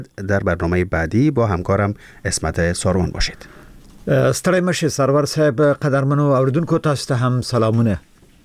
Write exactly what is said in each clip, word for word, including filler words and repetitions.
در برنامه بعدی با همکارم اسمت ساروان باشید. ستړی مشه سرور صاحب، قدرمنو اوریدونکو تاسو ته هم سلامونه.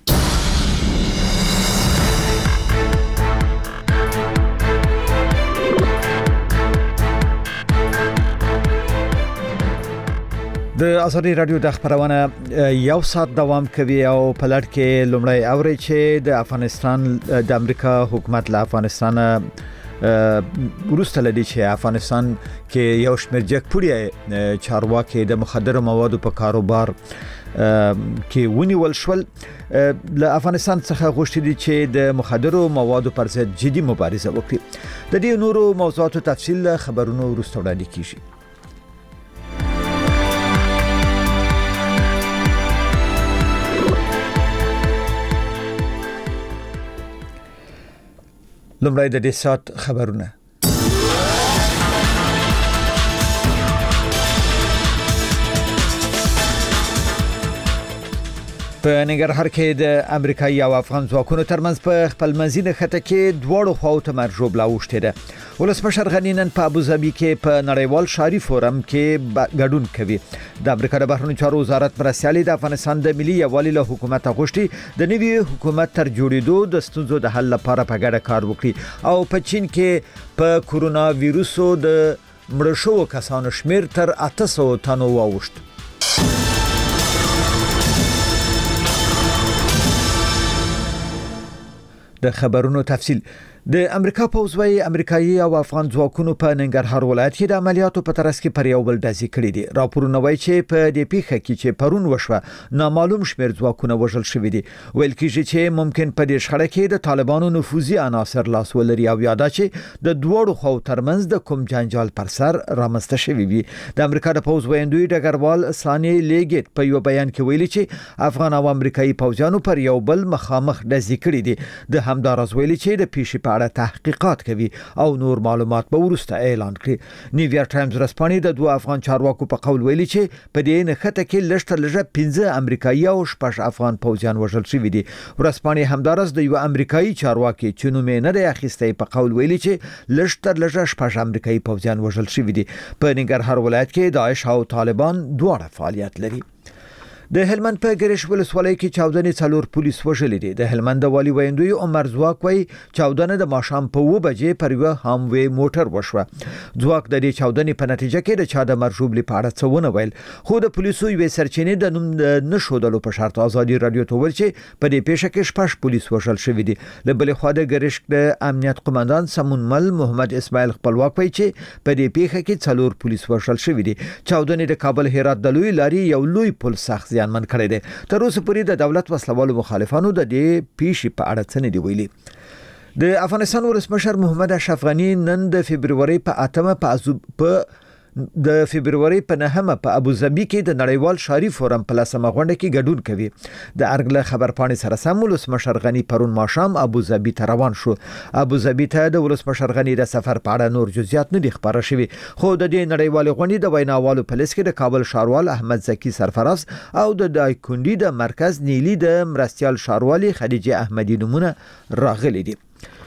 د ازادي رادیو د خبرونه یو ساعت دوام کوي او په لړ کې لومړی اوري چې د افغانستان د امریکا حکومت له افغانستان وروسته لدی چې افغانستان کې یو شمېر جګپوړي چارواکي د مخدر موادو په کاروبار کې ونیول شول. له افغانستان څخه غوښتي دي چې د مخدر موادو پر ضد جدي مبارزه وکړي. د دې نورو موضوعاتو تفصیل خبرونو وروسته وړاندې کیږي. لومړی د دې سات خبرونه. په ننګرهار کې د امریکایي او افغان ځواکونو ترمنځ په خپل منځي خطه کې دواړو خواو ته مرجوب لا وشته ده. ولسمشر غني نن په ابوظبي کې په نړیوال شاري فورم کې ګډون کوي. د امریکا د بهرنیو چارو وزارت مرستیالي د افغانستان د ملي یووالي له حکومت غوښتي د نوي حکومت تر جوړېدو د ستونزو د حل لپاره په ګډه کار وکړي او په چین کې په کورونا وایروسو د مړ شوو کسانو شمیر تر اته سوه تنو واوښت. د خبرونو تفصیل. د امریکا پوځوي امریکایي او افغان ځواکونو په ننګرهار ولایت کې د عملیاتو په ترڅ کې پر یو بل ډزې کړې دي. راپورونه وایي چې په دې پیښه کې چې پرون وشوه نامعلوم شمېر ځواکونه وژل شوي دي. ویل کېږي چې ممکن په دې شخړه کې د طالبانو نفوذي عناصر لاس ولري او یاده چې د دوړو خو ترمنځ د کوم جنجال پر سر رامنځته شوی وي. د امریکا د پوځ ویندوی ډګروال سانی لیګټ په یو بیان کې ویلي چې افغان او امریکایي پوځیانو پر یو بل مخامخ ډزې کړې دي. د همدارس ویلي چې د پیښې په تحقیقات کوي او نور معلومات به ورسته اعلان کړي. نیویارک ټایمز رسپانې د دوه افغان چارواکو په قول ویلي چې په دې نخته کې لږ لږه پنځه امریکایي او شپږ افغان پوځیان وژل شوي دي. رسپانې همدارس د یو امریکایي چارواکي چې نوم یې نه دی اخیستی په قول ویلي چې لږ لږه شپږ امریکایي پوځیان وژل شوي دي. په ننګرهار ولایت کې داعش او طالبان دواړه فعالیت لري. د هلمند په ګریش ولسوالۍ کې چاودنې څلور پولیس وژلي دي. د هلمند والي ویندوی عمر ځواک وایي چاودنه د ماښام په اوه بجې پر یو هاموي موټر وشوه. ځواک د دې چاودنې په نتیجه کې د چا د مرجوب په اړه څه ونه ویل، خو د پولیسو یوې سرچینې د نوم نشودلو په شرط ازادي رادیو ته ویل چې په دې پیښه کې شپږ پولیس وژل شوي دي. له بلې خوا د ګریش د امنیت قومندان سمون مل محمد اسماعیل خپلواک وایي چې په دې پیښه کې څلور پولیس وژل شوي دي. چاودنې د کابل هرات د لوی لارې یو لوی پل سخت زیانمن کړی دی. تر اوسه پورې د دولت وسلوالو مخالفانو د دې پیښې په اړه څه نه دی ویلي. د افغانستان ولسمشر محمد اشرف غني نن د فبرवरी په اتمه په د فبرवरी په نهمه په ابوظبي کې د نړیوال شاري فورم په لسمه غونډه کې ګډون کوي. د ارګله خبرپاڼې سره سم ولسمشر غني پرون ماښام ابوظبي ته روان شو. ابوظبي ته د ولسمشر غني د سفر په اړه نور جزئیات نه دي خبره شوي، خو د دې نړیوال غونډې د ویناوالو په لیست کې د کابل ښاروال احمد زکی سرفراز او د دایکندي د مرکز نیلی د مرستیال ښاروالي خدیجه احمدی نمونه راغلي دي.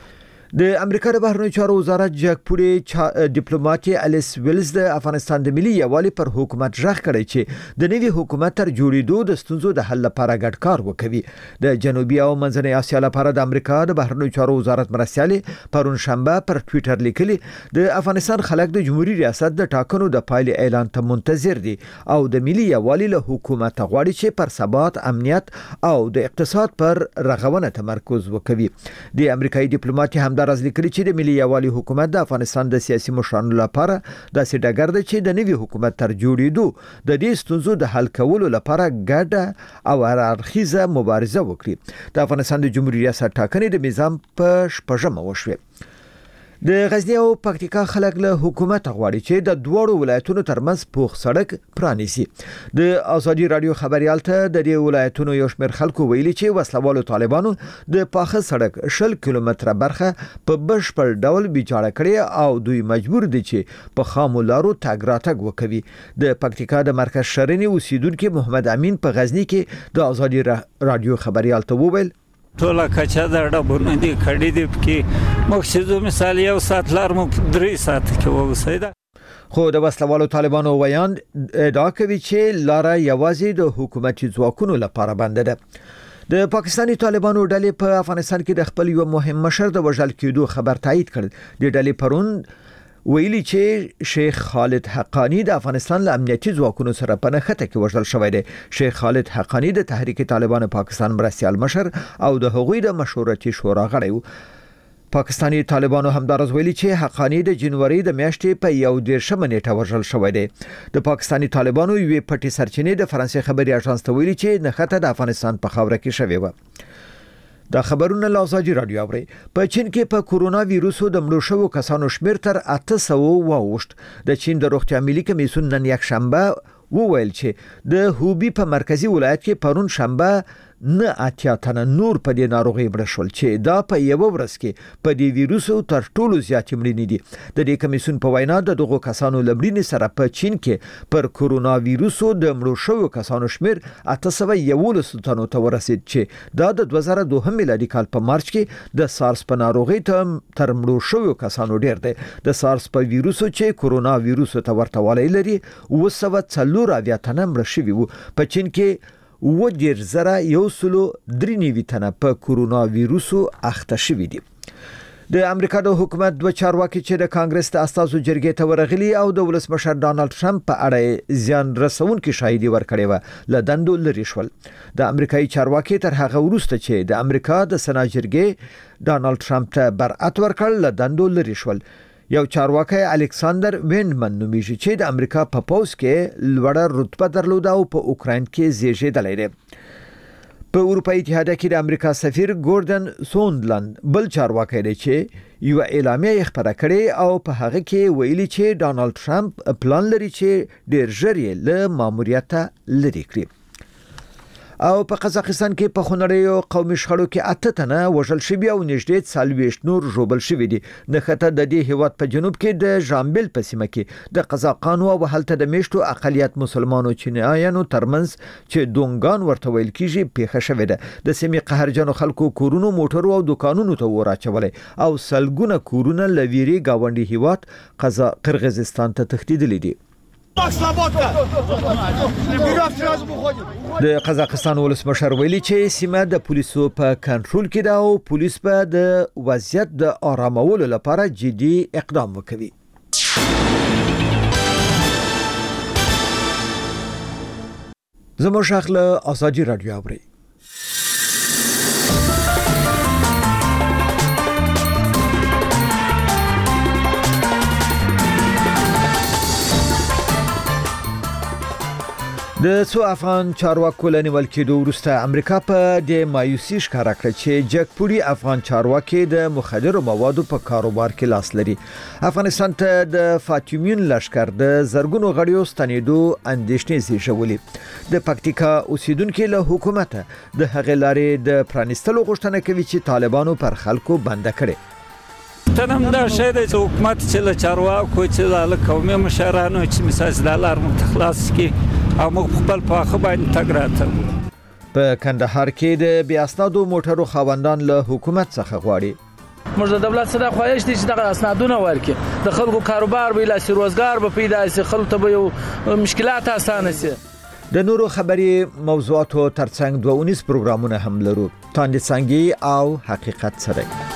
د امریکا د بهرنیو چارو وزارت جګپوړي ډیپلوماټ الیس ویلز د افغانستان د ملي یووالي پر حکومت ژغ کړی چې د نوي حکومت تر جوړېدو د ستونزو د حل لپاره ګډ کار وکوي. د جنوبي او منځنۍ اسیا لپاره د امریکا د بهرنیو چارو وزارت مرستیالي پرون شنبه پر ټوئیټر لیکلي د افغانستان خلک د جمهوریت ریاست د ټاکنو د پایلې اعلان ته منتظر دي او د ملي یووالي له حکومت غواړي چې پر ثبات، امنیت او د اقتصاد پر رغونه تمرکز وکوي. د امریکایي ډیپلوماټ هم همدارس لیکلي چې د ملي یووالي حکومت د افغانستان د سیاسي مشرانو لپاره داسې ډګر دی چې د نوي حکومت تر جوړېدو د دې ستونزو د حل کولو لپاره ګډه او هررخیزه مبارزه وکړي. د افغانستان د جمهوریت ریاست ټاکنې د نظام په شپږمه وشوه. د غزنی او پکتیکا خلک له حکومت غواړي چې د دوړو ولایتونو ترمنځ پوخ سړک پرانیسي. د ازادي رادیو خبريال ته د دې ولایتونو یو شمېر خلکو ویلي چې وسلوالو طالبانو د پاخه سړک شل کیلومتره برخه په بشپړ ډول بیچاره کړي او دوی مجبور دي چې په خامو لارو تګ راتګ وکوي. د پکتیکا د مرکز شرنی اوسیدونکو محمد امین په غزنی کې د ازادي رادیو خبريال ته وویل ټوله کچه د ډبونو دي کړي دي کې مقصدو مثال یو ساعت لار مو درې ساعت کې ووسیده. خو د وسلوالو طالبانو ویان ادعا کوي چې لاره یوازې د حکومتي ځواکونو لپاره بنده ده. د پاکستاني طالبانو ډلې په افغانستان کې د خپل یو مهم مشر د وژل کېدو خبر تایید کړ. د ډلې پرون ویلي چې شیخ خالد حقانی د افغانستان له امنیتي ځواکونو سره په نښته کې وژل شوی دی. شیخ خالد حقانی د تحریک طالبان پاکستان مرستیال مشر او د هغوی د مشورتي شورا غړی و. پاکستاني طالبانو همدارز ویلي چې حقانی د جنوري د میاشتې په یو دیرشمه نیټه وژل شوی دی. د پاکستاني طالبانو یوې پټې سرچینې د فرانسې خبري اژانس ته ویلي چې نښته د افغانستان په خاوره کې شوې و. دا خبرونه له ازادي رادیو اوري. په چین کې په کورونا وایروسو د مړو شوو کسانو شمېر تر اته سوه واوښت. د چین د روغتیا ملي کمیسیون نن یک شنبه وویل چې د هوبي په مرکزی ولایت کې پرون شنبه نه اتیا تنه نور په دې ناروغي مړه شول چې دا په یو ورځ کې په دې وایروسو تر ټولو زیات مړینې دي. د دې کمیسیون په وینا د دغو کسانو لمړینې سره په چین کې پر کورونا وایروسو د مړو شوو کسانو شمیر اته سوه یولس تنو ته ورسید چې دا د دوه زره دوه میلادي کال په مارچ کې د سارس په ناروغي ته تر مړو شوو کسانو ډیر دی. د سارس په وایروسو چې کورونا وایروسو ته ورته والی لري اوه سوه څلور اویا تنه مړه شوي وو. په چین کې و ډیر زره یو سلو درې نوي تنه په کورونا وایروسو اخته شوي دي. د امریکا د حکومت دوه چارواکي چې د کانګرس د استازو جرګې ته ورغلي او د ولسمشر ډانلډ ټرمپ په اړه زیان رسونکي شاهدي ورکړې و له دندو لري شول. د امریکایي چارواکي تر هغه وروسته چې د امریکا د سنا جرګې ډانلډ ټرمپ ته برعت ورکړ له دندو لري شول. یو چارواکي الکساندر وینډمن نومیږي چې د امریکا په پوز کې لوړه رتبه درلوده او په اوکراین کې زیږیدلی دی. په اروپایي اتحاد کې د امریکا سفیر ګوردن سوندلند بل چارواکي دی چې یو اعلامیه خبره کړې او په هغه کې ویلي چې ډانلډ ټرمپ پلان لري چې ډیر ژر یې له ماموریت لري کړي. او په قزاقستان کې په خونړیو قومي شخړو کې اته تنه وژل شوي او نږدې څلوېښت نور ژوبل شوي دي. نښته د دې هیواد په جنوب کې د ژامبل په سیمه کې د قزاقانو او هلته د میشتو اقلیت مسلمانو چینایانو ترمنځ چې دونګان ورته ویل کیږي پیښه شوې ده. د سیمې قهرجنو خلکو کورونو موټرو او دکانونو ته وراچولې او سلګونه کورونه له ویري گاونډي هیواد قزا قرغیزستان ته تښتېدلي دي. د قزاقستان ولسمشر ویلي چې سیمه د پولیسو په کنټرول کې ده او پولیس به د وضعیت د آرامولو لپاره جدي اقدام وکوي. زموږ شیخ له ازادي رادیو اوري. د څو افغان چارواکو له نیول کېدو وروسته امریکا په د مایوسي ښکاره کړه چې جګپوړي افغان چارواکي د مخدرو موادو په کاروبار کې لاس لري. افغانستان ته د فاطمیون لشکر د زرګونو غړیو ستنېدو اندېښنې زیږولې. د پکتیکا اوسیدونکو له حکومت د هغې لارې د پرانیستلو غوښتنه کوي چې طالبانو پر خلکو بنده کړي. تنم دا شی دی چې حکومت چې له چارواکو چې له قومي مشرانو چې مثال د لار متخلاص کی او موږ خپل په خو باندې تګ راته. په کندهار کې د بیا اسنادو موټرو خاوندان له حکومت څخه غواړي موږ د دولت سره خواهش دي چې دغه اسنادونه ورکړي د خلکو کاروبار به لاسي روزګار به پیدا شي خلکو ته به یو مشکلات اسانه شي. د نورو خبري موضوعاتو ترڅنګ دوه اونیز پروګرامونه هم لرو. تاندې څنګه او حقیقت سره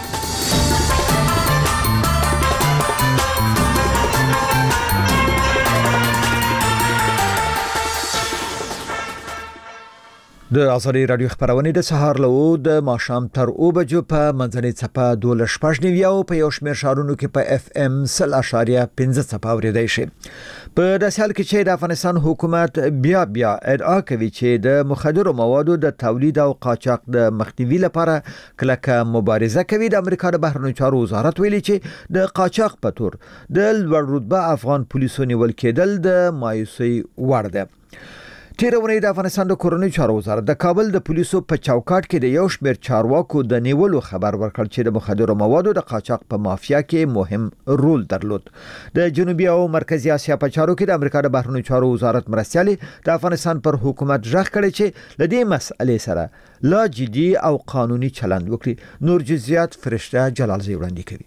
د ازادي رادیو خبرونه د سهار له د ماښام تر او بجو په منځنۍ څپه دوه شپږ نیوي او په یو شمېر شهرونو کې په اف ام سل اشاریه پنځه څپه اوریدای شي. په داسې حال کې چې د افغانستان حکومت بیا بیا ادعا کوي چې د مخدرو موادو د تولید او قاچاق د مخنیوي لپاره کلکه مبارزه کوي. د امریکا د بهرنیو چارو وزارت ویلي چې د قاچاق په تور د لوړ رتبه افغان پولیسو نیول کېدل د مایوسي وړ ده. تیر اونۍ د افغانستان د کورنیو چارو وزارت د کابل د پولیسو په چوکاټ کې د یو شمېر چارواکو د نیولو خبر ورکړ چې د مخدرو موادو د قاچاق په مافیا کې مهم رول درلود. د جنوبي او مرکزی اسیا په چارو کې د امریکا د بهرنیو چارو وزارت مرستیالي د افغانستان پر حکومت ژغ کړی چې له دې مسئلې سره لا جدي او قانوني چلند وکړي. نور جزئیات فرشته جلالزی وړاندې کوي.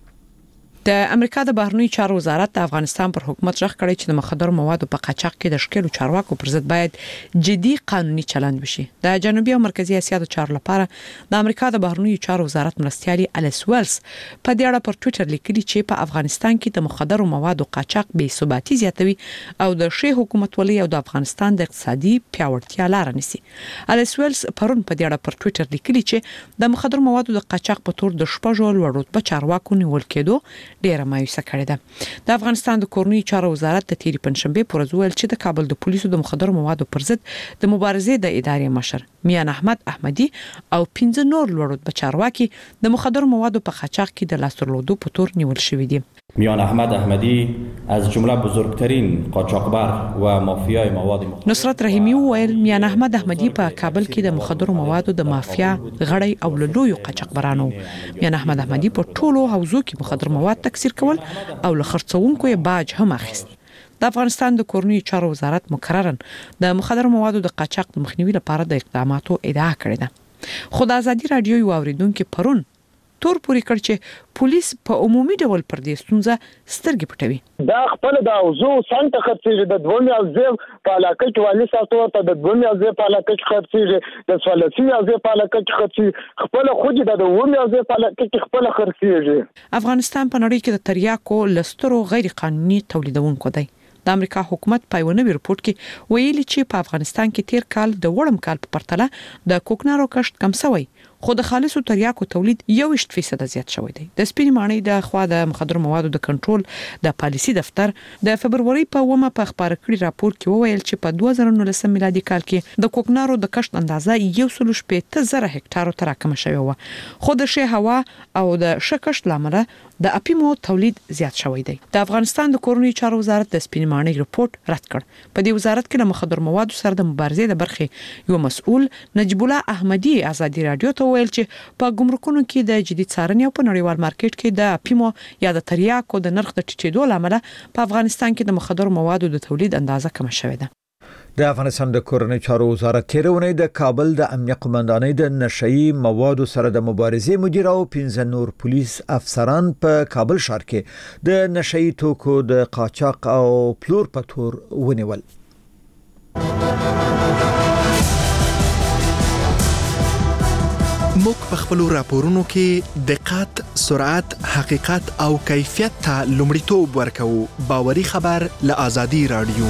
د امریکا د بهرنیو چارو وزارت د افغانستان پر حکومت ژغ کړی چې د مخدر موادو په قاچاق کې د شکلو چارواکو پر ضد باید جدي قانوني چلند وشي. د جنوبي او مرکزی اسیا د چارو لپاره د امریکا د بهرنیو چارو وزارت مرستیالي الیس ویلز په دې اړه پر ټوئیټر لیکلي چې په افغانستان کې د مخدر موادو قاچاق بې ثباتي زیاتوي او د شي حکومتولۍ او د افغانستان د اقتصادي پیاوړتیا لار نیسي. الیس ویلز پرون په دې اړه پر ټوئیټر لیکلي چې د مخدر موادو د قاچاق په تور د شپږ لوړ رتبه چارواکو نیول کېدو ډیره مایوسه کړې ده. د افغانستان د کورنیو چارو وزارت د تیری پنځشنبه پر ورځ ویل چې د کابل د پولیسو د مخدر موادو پر ضد د مبارزې د ادارې مشر میان احمد احمدی او پنځه نور لوړ رتبه چارواکي د مخدر موادو په قاچاق کې د لاس درلودو په تور نیول شوی دي. میان احمد احمدی از جمله بزرگترین قاچاقبر و مافیای مواد مخدر. نصرت رحیمی ویل میان احمد احمدی په کابل کې د مخدر موادو د مافیا غړی او لویو قاچاقبرانو. میان احمد احمدی په ټولو حوزو کې مخدر مواد تکثیر کول او له خرڅونکو یې باج هم اخیست. د افغانستان د کورنیو چارو وزارت مکررن د مخدر موادو د قاچاق د مخنیوي لپاره د اقداماتو ادعا کړې ده. خو د ازادي رادیو یو اوریدونکو پرون تور پوری کړ چې پولیس په عمومي ډول پر دې ستونزه سترګې پټوي. دا خپل د اوزو سنت خرڅيږي د دومره ازیب په علاقه کې والی ساتو ته د دومره ازیب په علاقه کې خرڅيږي د سوالسي ازیب په علاقه کې خرڅي خپل خود د دومره ازیب په علاقه کې خپل خرڅيږي. افغانستان په نړۍ کې د تریاکو لسترو غیر قانوني تولیدونکو دی. د امریکا حکومت په یو نوي رپورت کې ویلي چې په افغانستان کې تیر کال د وړم کال په پرتله د کوکنارو کښت کم شوی خو د خالصو تریاکو تولید یو فیصد زیات شوی دی. د سپینې ماڼۍ د خوا د مخدر موادو د کنټرول د پالیسي دفتر د فبروري په اومه په خبر کړي راپور کې وویل چې په دوه زره نولسم میلادي کال کې د کوکنارو د کښت اندازه یو سل شپږ زره هکټارو ته راکمه شوې و خو د شی هوا او د شکشت لامل د اپیمو تولید زیات شوی دی. د افغانستان د کورنیو چارو وزارت د سپینې ماڼۍ رپورت رد کړ. په دې وزارت کې د مخدر موادو سره د مبارزې د برخې یو مسؤل نجیب الله احمدی ازادي رادیو ته ویل چې په ګمرکونو کې د جدي څارنې او په نړیوال مارکیټ کې د اپیمو یا د تریاکو د نرخ د ټیټېدو لامل په افغانستان کې د مخدر موادو د تولید اندازه کم شوې ده. د افغانستان د کورنیو چارو وزارت تیر اونۍ د کابل د امنیه قومندانۍ د نشئی موادو سره د مبارزې مدیر او پنځه نور پولیس افسران په کابل ښار کې د نشئی توکو د قاچاق او پلور په تور ونیول. موږ په خپل راپورونو کې دقت، سرعت، حقیقت او کیفیت ته لومړیتوب ورکوو. باوري خبر له آزادي رادیو.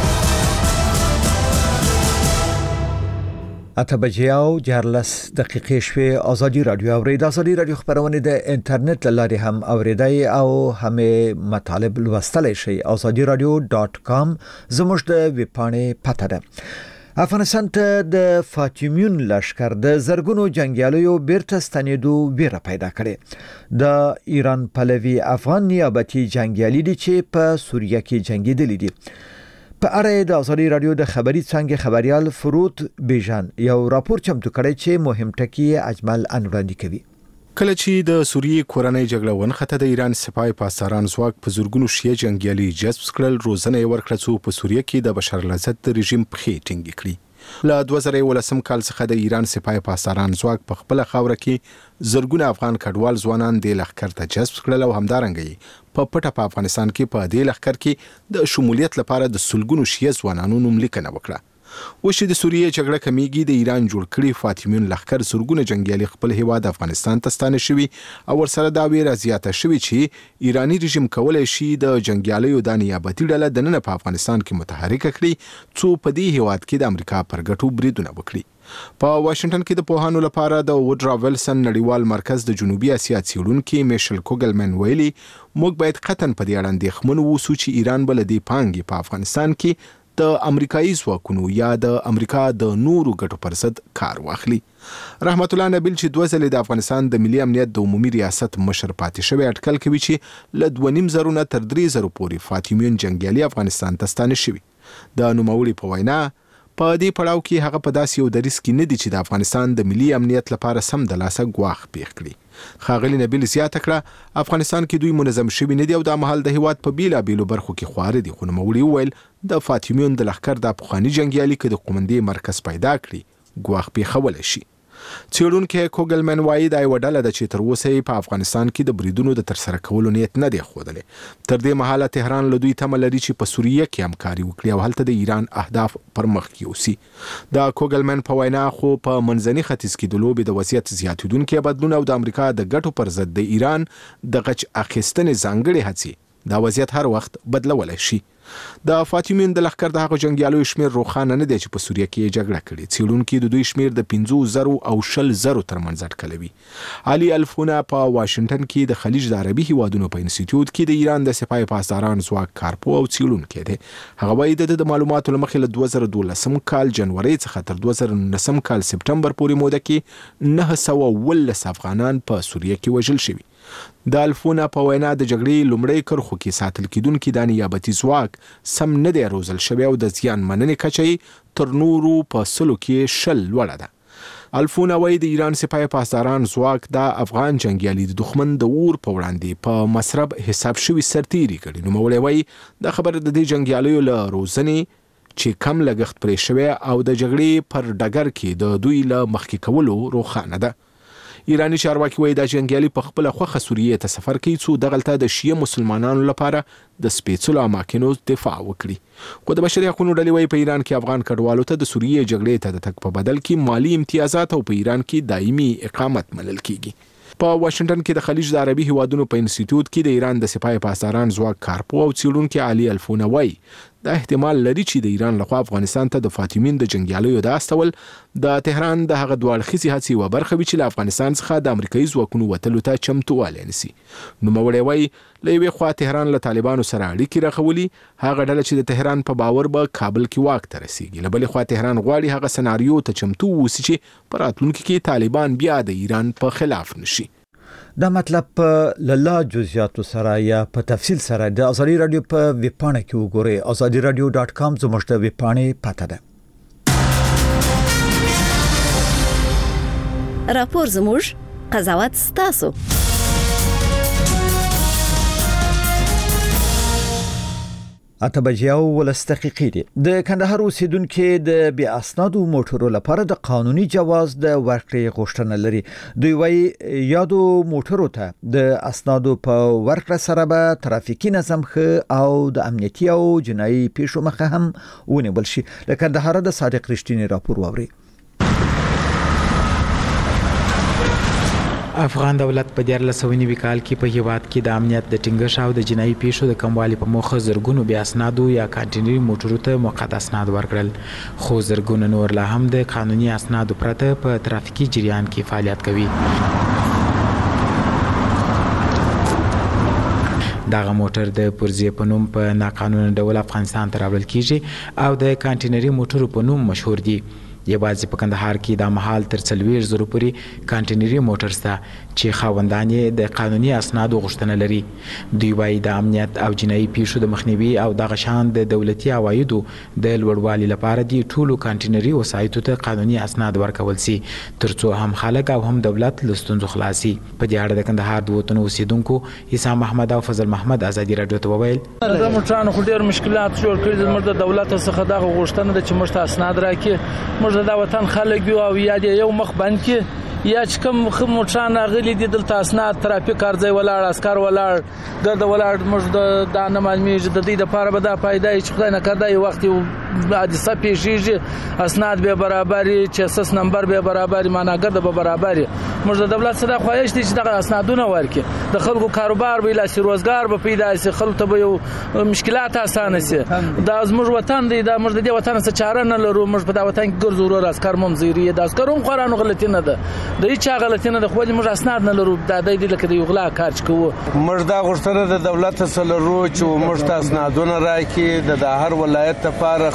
اته بجې او جهرلس دقیقې شوې. آزادي رادیو اورید. آزادي رادیو خبرونه د انټرنیټ لارې هم اوریدای او هم مطالب لوستلای شئ. آزادي رادیو ډاټ کام زموږ د ویب پاڼې پته ده. افغانستان ته د فاطمیون لشکر د زرګونو جنگیالیو بیرته ستنېدو ویره پیدا کړې. د ایران پلوي افغان نیابتي جنگیالي دي چې په سوریه کې جنگیدلي دي. په اړه د آزادي رادیو د خبري څنګه خبريال فروت بیژن یو راپور چمتو کړی چې مهم ټکي اجمل انوراندي کوي. کله چې د سوریې کورنۍ جګړه ونښته د ایران سپای پاسداران ځواک په زورګونو شیعه جنگیالي جذب کړل. روزنه یې ورکړه څو په سوریه کې د بشار الاسد رژیم پخې ټینګې کړي. له دوه زره ولسم کال څخه د ایران سپای پاسداران ځواک په خپل خاوره کې زرګونه افغان کډوال ځوانان د لښکر ته جذب کړل او همدارنګه په پټه په افغانستان کې په دې لښکر کې د شمولیت لپاره د سلګونو شیعه ځوانانو نوم لیکنه وکړه. وشي د سوریې جګړه کمیږي د ایران جوړ کړي فاطمیون لښکر سرګونه جنگیالي خپل هیواد افغانستان ته ستانه شوي او ورسره دا ویره زیاته شوي چې ایرانی رژیم کولای شي د جنگیالیو د نیابتي ډله د نن په افغانستان کې متحرک کړي څو په دې هیواد کې د امریکا پر ګټو بریدونه وکړي. په واشنگټن کې د پوهانو لپاره د وډرا ویلسن نړیوال مرکز د جنوبي اسیا څېړونکي میشل کوګلمن ویلي موږ باید قطعاً په دې اړه اندېښمن اوسو چې ایران بل دې پانګې په افغانستان کې د امریکایي ځواکونو یا د امریکا د نورو ګټو پر ضد کار واخلي. رحمت الله نبیل چې دوه ځلې د افغانستان د ملي امنیت د عمومي ریاست مشر پاتې شوی اټکل کوي چې له دوه نیم زرو نه تر درې زرو پورې فاطمیون جنگیالي افغانستان ته ستانه شوي. د نوموړي په وینا په دې پړاو کې هغه په داسې یو دریځ کې نه دي چې د افغانستان د ملي امنیت لپاره سم د لاسه ګواښ پیښ کړي. ښاغلي نبیل زیاته کړه افغانستان کې دوی منظم شوي نه دي او دا مهال د هیواد په بیلابیلو برخو کې خواره دي. خو نوموړي وویل د فاطمیون د لښکر د پخواني جنګیالي که د قومندې مرکز پیدا کړي ګواښ پیښولی شي. څېړونکی کوګلمن وایي دا یوه ډله ده چې تر اوسه یې په افغانستان کې د بریدونو د ترسره کولو نیت نه دی ښودلی. تر دې مهاله تهران له دوی تمه لري چې په سوریه کې همکاري وکړي او هلته د ایران اهداف پر مخ یوسي. د کوګلمن په وینا خو په منځني ختیځ کې د لوبې د وضعیت زیاتېدونکي بدلون او د امریکا د ګټو پر ضد د ایران د غچ اخیستنې ځانګړې هڅې دا وضعیت هر وخت بدلولی شي. د فاطمیون د لښکر د هغو جنګیالیو شمېر روښانه نه دی چې په سوریه کې یې جګړه کړې. څېړونکي د دوی شمېر د پنځو زرو او شل زرو ترمنځ اټکلوي. علي الفونه په واشنګټن کې د خلیج د عربي هیوادونو په انسټیټیوټ کې د ایران د سپاه پاسداران ځواک کارپو او څېړونکی دی. هغه وایي د د معلوماتو له مخې له دوه زره دولسم کال جنورۍ څخه تر دوه زره نولسم کال سپټمبر پورې موده کې نهه سوه اوولس افغانان په سوریه کې وژل شوي. د الفونه په وینا د جګړې لومړۍ کرښو کې ساتل کېدونکي دا نیابتي ځواک سم نه دی روزل شوی او د زیان مننې کچه تر نورو په سلو کې شل لوړه ده. الفونه وایي د ایران سپاه پاسداران ځواک د افغان جنګیالي د دښمن د اور په وړاندې په مسرب حساب شوي سرتیري کړي. نوموړی وایي دا خبره د دې جنګیالیو له روزنې چې کم لګښت پرې شوی او د جګړې پر ډګر کې د دوی له مخکې کولو روښانه ده. ایرانی چارواکي وایي دا جنګیالي په خپله خوښه سوریې ته سفر کوي څو دغلته د شیعه مسلمانانو لپاره د سپېڅلو اماکنو دفاع وکړي. خو د بشري حقونو ډلې وایي په ایران کې افغان کډوالو ته د سوریې جګړې ته د تګ په بدل کې مالی امتیازات او په ایران کې دایمي اقامت منل کیږي. په واشنګټن کې د خلیج د عربي هیوادونو په انسټیټیوټ کې د ایران د سپاه پاسداران ځواک کارپو او څېړونکی علي الفونه وایي دا احتمال لري چې د ایران لخوا افغانستان ته د فاطمین د جنګیالیو د استول د تهران د هغه دوه اړخیزې هڅې یوه برخه وي چې له افغانستان څخه د امریکایي ځواکونو وتلو ته چمتووالی نیسي. نوموړی وایي له یوې خوا تهران له طالبانو سره اړیکې راښولي، هغه ډله چې د تهران په باور به کابل کې واک ته رسیږي. له بلې خوا تهران غواړي هغه سناریو ته چمتو واوسي چې په راتلونکي کې طالبان بیا د ایران په خلاف نشي. دا مطلب په لالا جزئیاتو سره یا په تفصیل سره د ازادي رادیو په ویب پاڼه کې وګورئ. ازادي رادیو ډاټ کام زموږ د ویب پاڼې پته ده. راپور زموږ، قضاوت ستاسو. اته بجې او ولس دقیقې دي. د کندهار اوسیدونکو د بې اسنادو موټرو لپاره د قانوني جواز د ورکړې غوښتنه لري. دوی وایي یادو موټرو ته د اسنادو په ورکړه سره به ترافیکي نظم ښه او د امنیتي او جنایي پیښو مخه هم ونیول شي. له کندهار د صادق رښتینی راپور واوري. افغان دولت په دیارلس سوه نوي کال کې په هیواد کې د امنیت د ټینګښت او د جنایي پیښو د کموالي په موخه زرګونو بې اسنادو یا کانټینري موټرو ته موقت اسناد ورکړل، خو زرګونه نور لا هم د قانوني اسنادو پرته په ترافیکي جریان کې فعالیت کوي. دغه موټر د پرزې په نوم په ناقانونه ډول افغانستان ته راوړل کیږي او د کانټینري موټرو په نوم مشهور دي. یوازې په کندهار کې د مهال تر څلوېښت زرو پورې کانټینري موټر شته چې خاوندان یې د قانوني اسنادو غوښتنه لري. دوی وایي د امنیت او جنایي پیښو د مخنیوي او دغه شان د دولتي عوایدو د لوړوالي لپاره د ټولو کانټینري وسایطو ته قانوني اسناد ورکول سي ترڅو هم خلک او هم دولت له ستونزو خلاص شي. په دې اړه د کندهار د وطن اوسیدونکو حسام محمد او فضل محمد ازادي رادیو ته وویل د موټرانو خو ډېر مشکلات جوړ کړي. زموږ د دولت څخه دغه غوښتنه ده چې موږ ته اسناد راکړي. موږ د وطن خلک یو او یا د یو مخ بند کې یا چې کوم موټران راغلي دي دلته اسناد ترافیک کارځای ولاړ، عسکر ولاړ، ګرد ولاړ، موږ د دا نه معلومیږي د دې لپاره به دا پیدا چې خدای نه کړی یو وخت یو حادثه پیښیږي اسناد به برابري، چسس نمبر به برابري، معناګرد به برابري. موږ د دولت سره خواهش دي چې دغه اسنادونه ورکړي، د خلکو کاروبار به لاسي روزګار به پیدا شي، خلکو ته به یو مشکلات اسانه شي. دا زموږ وطن دی، دا موږ د دې وطن څخه چاره نه لرو. موږ په دا وطن کې ګرځو، ورو عسکر مم زیری د عسکر هم قرانو غلطی نه ده، د هیڅ غلطی نه ده، خو موږ اسناد نه لرو. دا د دې لکه د یو غلا کار کوو. موږ دا غوښتنه د دولت سره لرو چې موږ ته اسنادونه راکړي د هر ولایت لپاره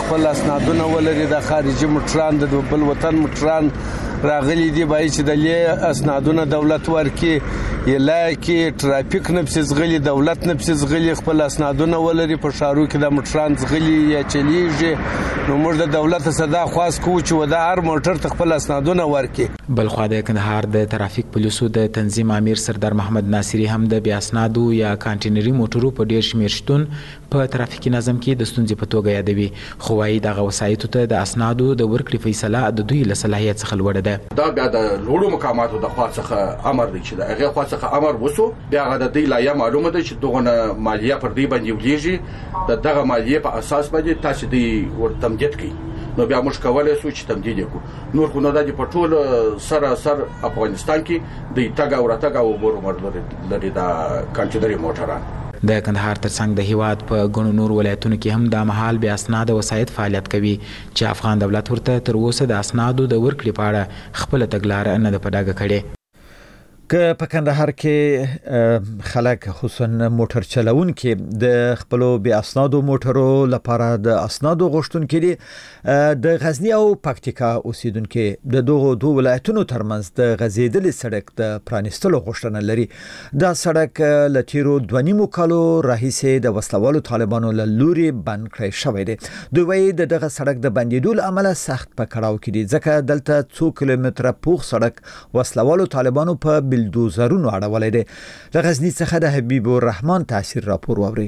خپل اسنادونه ولري د خارجي موټران د بل وطن موټران راغلي دي باید چې د لې اسنادونه دولت ورکي یلاکي ټرافیک نه پسزغلي دولت نه پسزغلي خپل اسنادونه ولري په شارو کې د موټران زغلي یا چلیږي نو موږ د دولت صدا خواست کوو چې ودا هر موټر ته خپل اسنادونه ورکي. بل خو د کندهار د ترافیک پولیسو د تنظیم امیر سردار محمد ناصری هم د بیا اسنادو یا کانټینري موټرو په ډیر شمیر شتون په ترافیکي نظم کې د ستونزې په توګه یادوي. خو وايي دغه وسایطو ته د اسنادو د ورکړې فیصله د دوی له صلاحیت څخه لوړه ده. دا بیا د لوړو مقاماتو د خوا څخه امر دی چې د هغه خوا څخه امر وسو بیا د دې لایه معلومه ده چې دغه مالیه پر دې باندې ولېږي د دغه مالیه په اساس باندې تاسو دې ورتمدید کړئ نو بیا موږ کولای شو چې تمدید وکړو. نور خو نه د پټول سره سر افغانستان کې د تګ او راتګ او بور لري د کانټینري موټران. د کندهار ترڅنګ د هیواد په ګڼو نور ولایتونو کې هم د مهال بیا اسناد وسایط فعالیت کوي چې افغان دولت ورته تر اوسه د اسنادو د ورکړې په اړه خپل تګلارې نه ده په ډاګه کړې. که په کندهار کې خلک خصوصا موټر چلونکي د خپل بیا اسنادو موټرو لپاره د اسنادو غوښتونکي دي د غزنی او پکتیکا اوسیدونکي د دوه دوه ولایتونو ترمنځ د غزیدلي سړک د پرانستلو غوښتنه لري. دا سړک ل تیرو دوه نیمو کالو راهیسې د وسلوالو طالبانو له لوري بند کړی شوی دی. دوی وايي دغه سړک د بندیدو له امله سخت په کړاو کې دي ځکه دلته څو کیلومتره پوخ سړک وسلوالو طالبانو په بلدوزرونو اړولې دي. د غزنی څخه د حبیب الرحمن تاثیر راپور ووري.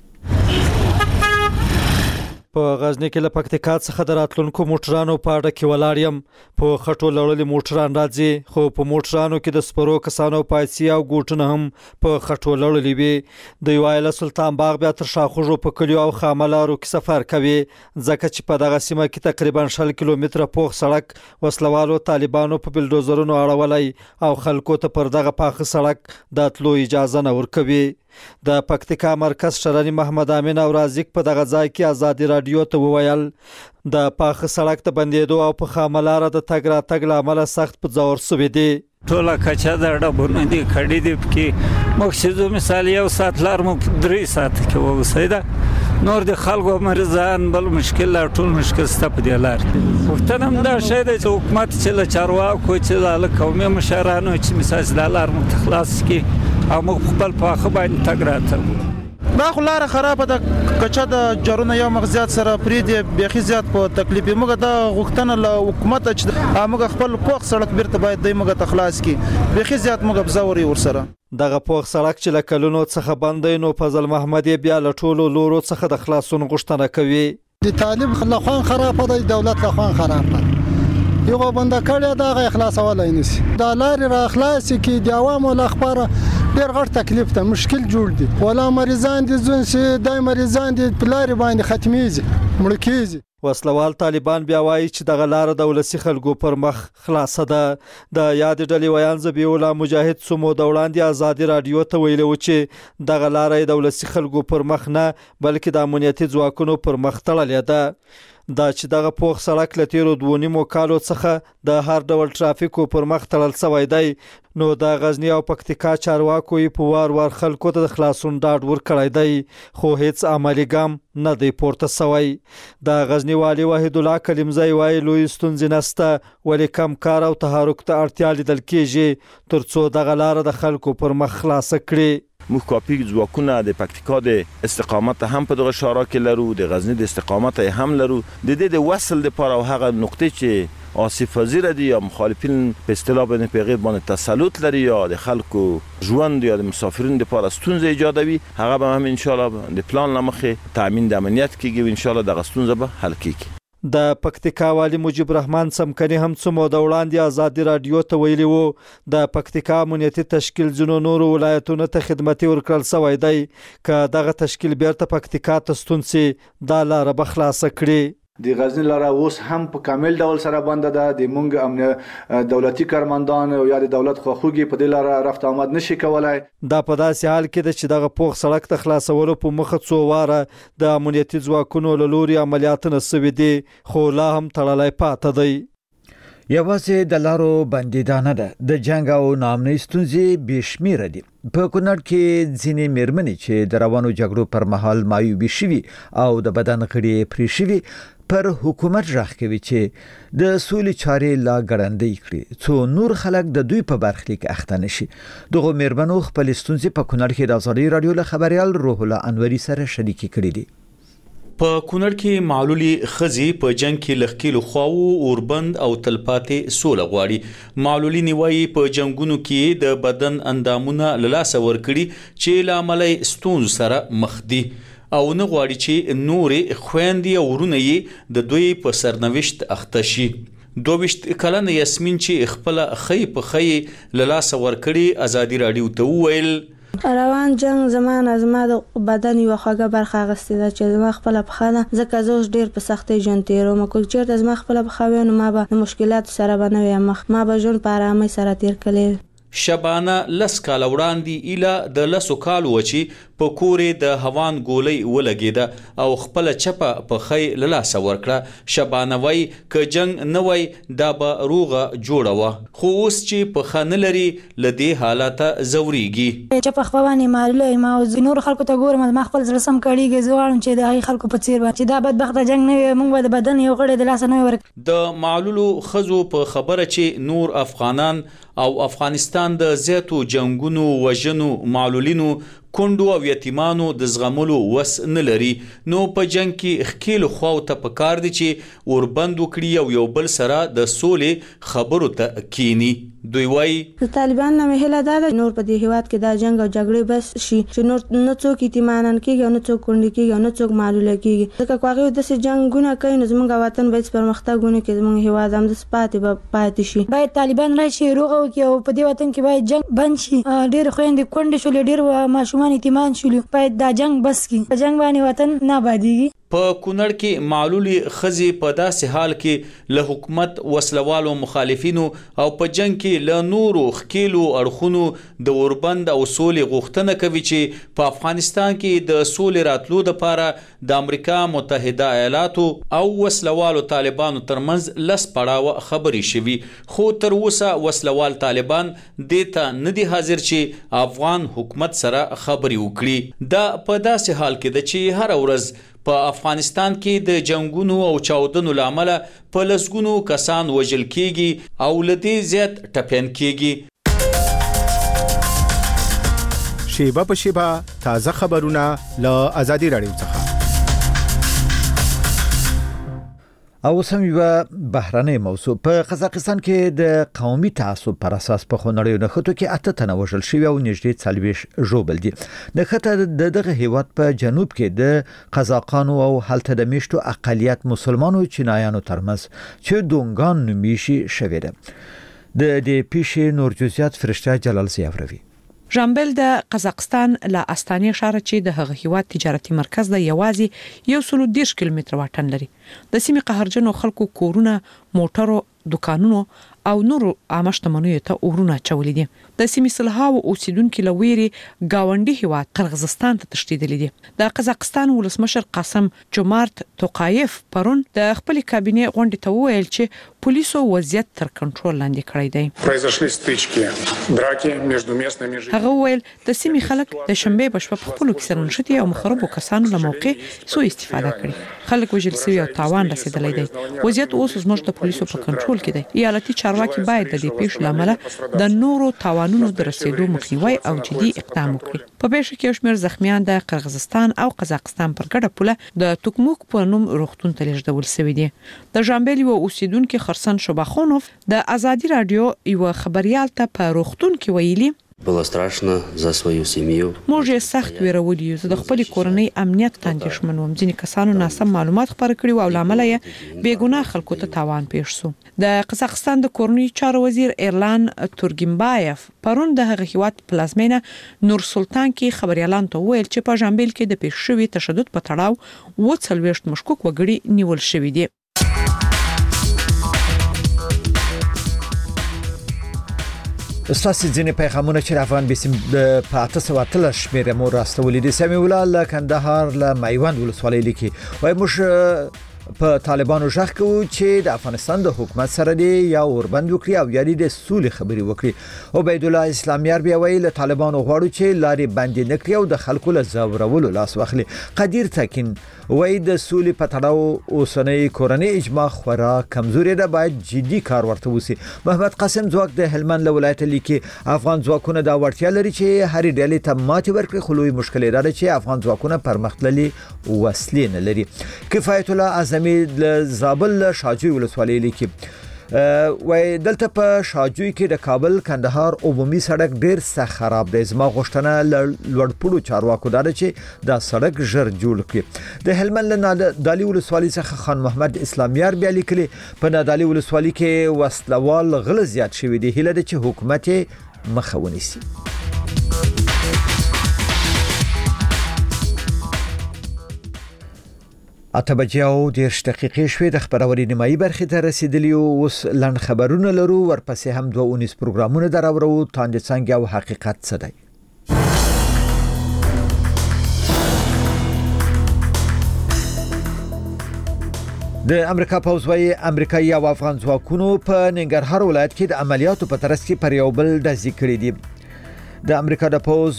په غزنی کې له پکتیکا څخه د راتلونکو موټرانو په اړه کې ولاړ یم. په خټو لړلې موټران راځي خو په موټرانو کې د سپرو کسانو پایسي او ګوټونه هم په خټو لړلې وي. د وایله سلطان باغ بیا تر شاخوجو په کلیو او خاملارو کې سفر کوي ځکه چې په دغه سیمه کې تقریبا شل کیلومتره پوخ سړک وسلوالو طالبانو په بلډوزرونو اړولای او خلکو ته پر دغه پاخه سړک د تلو اجازه نه ورکوي. د پکتیکا مرکز شرنی محمد امین او رازق په دغه ځای کې ازادي رادیو ته وویل د پاخه سړک ته بندیدو او په خاملاره د تګ راتګ له امله سخت په ځور سوي دي. ټوله کچه د ډبونه دي کړي دي کې مقصدو مثال یو ساعت لار مو درې ساعت کې ووسیده نور د خلکو مریضان بل مشکل لا ټول مشکل ست په دی لار وختن هم دا شی د حکومت چې له چارواکو چې له قومي مشرانو چې مثال د لار متخلاص کې او موږ خپل په خبر باندې تګ راته دا خو لاره خرابه ده کچه د جرونه یو مغزیات سره پرې دی بيخي زیات په تکلیف موږ د غوښتنه له حکومت چې موږ خپل پوخ سړک بیرته باید د موږ تخلاص کی بيخي زیات موږ بزوري ورسره. دغه پوخ سړک چې له کلونو څخه بندې نو فضل محمدي بیا له ټولو لورو څخه د خلاصون غوښتنه کوي. د طالب خلخوان خراب دی دولت لخوان خراب دی یو بنده کړی دا غي خلاصولای نشي دا لارې را خلاص کی د عوامو لخبره ډیر غټ تکلیف ته مشکل جوړ دي ولا مریضان دي ځون سي دای مریضان دي پلار باندې ختميږي مړکیږي. وسلوال طالبان بیا وایي چې دغه لار د ولسی خلکو پر مخ خلاصه ده. د یاد ډلې ویان زبی الله مجاهد سمو د وړاندې ازادي رادیو ته ویلو چې دغه لار د ولسی خلکو پر مخ نه بلکې د امنیتي ځواکونو پر مخ تړلې ده. دا چې دغه پوخ سړک له تیرو دوه نیمو کالو څخه د هر ډول ترافیکو پر مخ تړل شوی دی نو د غزنی او پکتیکا چارواکو یې په وار وار خلکو ته د خلاصون ډاډ ورکړی دی خو هیڅ عملی ګام نه دی پورته شوی. د غزنی والی وحید الله کلیمزی وایي لوی ستونزې نشته ولې کم کار او تحرک ته اړتیا لیدل کیږي ترڅو دغه لار د خلکو پر مخ خلاص کړي. موږ کاپی ځواکونه د پکتیکا د استقامت هم په دغه شارع کې لرو د غزنی د استقامت هم لرو د دې د وصل لپاره او هغه نقطې چې آسیب پذیر دي یا مخالفین په اصطلاح باندې په غیر باندې تسلط لري یا د خلکو ژوند یا د مسافرین لپاره ستونزې ایجادوي هغه به هم ان شاء الله د پلان لمخې تامین د امنیت کیږي ان شاء الله دغه ستونزه به حل کیږي. د پکتیکا والی مجيب رحمان سمکني هم څومره د وړاندې ازادي رادیو ته ویلي وو د پکتیکا امنیتي تشکیل ځینو نورو ولایتونو ته خدمتي ورکړل شوی دی که دغه تشکیل بیرته پکتیکا ته ستون سي دا لار به خلاص کړي. د غزنی لاره اوس هم په کامل ډول سره بنده ده د مونږ امن دولتي کارمندان او یا د دولت خواخوږي په دې لاره رفت آمد نشي کولای. دا په داسې حال کې چې دغه پوخ سړک ته خلاصولو په مخه څو واره د امنیتي ځواکونو له لوري عملیات نه سوي دي خو لا هم تړلای پاتې دی. یوازې د لارو بندیدانه ده د جنگ او ناامنۍ ستونزې بشمیره دي. په کونړ کې ځینې میرمنې چې د روانو جګړو پر مهال مایوبې شوي او د بدن غړي پرې شوي پر حکومت ژغ کوي چې د سولې چارې لا ګړندۍ کړي څو نور خلک د دوی په برخلیک اخته نشي. دغه میرمنو خپل ستونزې په کونړ کې د ازادي رادیو له خبريال روح الله انوري سره شریکې کړې دي. په کونړ کې معلولي خزي په جنگ کې لخکېلو خواو اوربند او تلپاتې سوله غواړي. معلولي نیوي په جنگونو کې د بدن اندامونه للاس ورکړي چې لامل ستونز سره مخ دي او نه غواړي چې نورې خويندې او ورونه یې د دوی په سرنوشت اخته شي. دویشت کلن یاسمین چې خپل خې په خې للاس ورکړي ازادي رادیو ته وویل روان جنگ زمان از ما د بدن یو خوږه برخه غستې ده چې زما خپل بخانه ځکه زه ډیر په سختۍ ژوند تیروم. کوم چیرته زما خپل بخاوي نو ما به مشکلات سره بنوي مخ ما به ژوند په آرامۍ سره تیر کړي. شبانه لس کال وړاندې اله د لسو کال وچی په کورې د هوان ګولۍ ولګیده او خپل چپه په خې للاس ورکړه. شبانه وای ک جنگ نه وای دا به روغه جوړه و خو اوس چې په خانه لري لدی حالت زوريږي. چپه خوانه مالوي ما او نور خلکو ته ګورم ما خپل زړه سم کړيږي زوړم چې د هغه خلکو په څیر چې دا بدبخت جنگ نه موږ د بدن یو غړي د لاس نه ورک. د معلولو خزو په خبره چې نور افغانان او افغانستان د زیاتو جنگونو وژنو معلولینو کندو او یتیمانو د زغملو وس نه لري نو په جنگ کې خکیل خو ته پکار دي چې اوربند وکړي او یو بل سره د سولې خبرو ته کینی. دوی وای طالبان نه مهله ده نور په دې هیواد کې د جنگ او جګړې بس شي چې نور نه څوک یتیمانان کېږي نه څوک کندي کېږي نه څوک معلول کېږي. ځکه کوغه د سې جنگونه کوي نو زموږ وطن به پرمختګونه کوي زموږ هیواد هم د سپاتې به پاتې شي. باید طالبان راشي روغه وکړي او په دې وطن کې باید جنگ بند شي. ډېر خويندې کندي شول ډېر ماشومان یتیمان شول باید دا جنگ بس کی په جنگ باندې وطن نه آبادیږي. په کونړ کې معلولي خزي په داسې حال کې له حکومت وسلوالو مخالفینو او په جنگ کې له نورو خکیلو اړخونو د اوربند او سولې غوښتنه کوي چې په افغانستان کې د سولې راتلو لپاره د امریکا متحده ایالاتو او وسلوالو طالبانو ترمنځ لس پړاو خبري شوي خو تر اوسه وسلوال طالبان دیتا ندي حاضر چې افغان حکومت سره خبري وکړي. دا په داسې حال کې د چې هر ورځ په افغانستان کې د جنگونو او چاودنو لامل په لسګونو کسان وژل کیږي او لدی زیات ټپین کیږي. شیبه په شیبه تازه خبرونه له ازادي رادیو څخه. او سم یو بهرنۍ موضوع په قزاقستان کې د قومي تعصب پر اساس په خونړیو نښتو کې اته تنه وژل شوي او نږدې څلوېښت ژوبل دي. نښته د دغه هیواد په جنوب کې د قزاقانو او هلته د میشتو اقلیت مسلمانو چینایانو ترمنځ چې دونګان نومیشي شوې ده. د دې پیښې نور جزئیات فرشته جلال زیافروي. ژامبل د قزاقستان له استانې ښار چې د هغه هیواد تجارتي مرکز د یوازې یو سل دېرش کیلومتره واټن لري. د سیمې قهرجنو خلکو کورونه موټرو دکانونو او نورو عامه شتمنیو ته اورونه چولې دي. د سیمې سلهاو اوسیدونکو لويري گاونډي هیواد قرغیزستان ته تشدیدلې دي. د قزاقستان ولسمشر قاسم جومارت توقایف پرون د خپل کابینه غونډې ته وویل چې پولیسو وضعیت تر کنټرول لاندې کړی دی. произошли стычки, драки между местными жителями. هغه وویل د سیمې خلک د شنبه په شپه په خپل کې سرنشتي او مخربو کسانو له موقع سو استفاده کړي. خلک وژل شوي او تاوان رسیدلی دی. وضعیت اوس زموږ د پولیسو په کنټرول کې دی. ایالتي چارواکي باید د دې پیښې لامل د نورو تاوانونو د رسیدو مخنیوي او جدي اقدام وکړي. په پیښه کې شمیر زخمیان د قرغیزستان او قزاقستان پر ګډه پوله د توکموک په نوم روغتون ته لیږدول شوی دی. د ژامبل یو اوسیدونکو خرسن شوبخونوف د ازادي رادیو یو خبريال ته په روغتون کې ویلي было страшно за свою семью. موږ یې سخت ویرولي یو د خپل کورنۍ امنیت ته اندېښمن وم. ځینې کسانو ناسم معلومات خپاره کړي او لامل یې بیګناه خلکو ته تاوان پیښ شو. د قزاقستان د کورنۍ چارو وزیر ایرلان تورګینبایف پرون د هغه هیواد پلازمینه نور سلطان کې خبريالان ته ویل چې په ژامبل کې د پیښ شوی تشدد په تړاو و څلوېښت مشکوک وګړي نیول شوی دي. استاسي ځینې پیغامونه چې افغان بسم په اته سوه اتلس شمېره مو راستولې دي. سمي ولا له کندهار له میوند ولسوالۍ لیکي وای موږ په طالبانو ژغ کوي چې د افغانستان د حکومت سره دی یا اوربند وکړي او یا د سولې خبري وکړي. عبید الله اسلامیار بیا وایي له طالبانو غواړو چې لارې بندي نکړي او د خلکو له زورولو لاس واخلي. قدیر تکین وایي د سولې په تړاو اوسنۍ کورنۍ اجماع خورا کمزوري ده، باید جدي کار ورته وسی. محمد قاسم ځواک د هلمند له ولایت لیکي افغان ځواکونه دا وړتیا لري چې هرې ډلې ته ماتې ورکړي، خو لوی مشکل دا ده چې افغان ځواکونه پرمختللي وسلې نه لري. کفایت الله اعظمي د زابل شاجوی ولسوالۍ لیکي وای دلته په شاجوی کې د کابل کندهار عمومي سړک ډیر سخت خراب دی. زما غوښتنه لوړپوړو چارواکو دا ده چې دا سړک ژر جوړ کړي. د هلمند له دالي ولسوالۍ څخه خان محمد اسلامیار بیا لیکلي په نادالي ولسوالۍ کې وسلوال غل زیات شوی دی، هیله ده چې حکومت مخه ونیسي. اته بجې او دیرش دقیقې شوې د خبروري نیمایي برخې ته رسیدلی او اوس لنډ خبرونه لرو، ورپسې هم دوه اونیس پروګرامونه دراورو. تاند څنګه او حقیقت څه دی؟ د امریکا پوځ وايي امریکایي او افغان ځواکونو په ننګرهار ولایت کې د عملیاتو په ترڅ کې پر یو بل ډزې کړې دي. د امریکا د پوز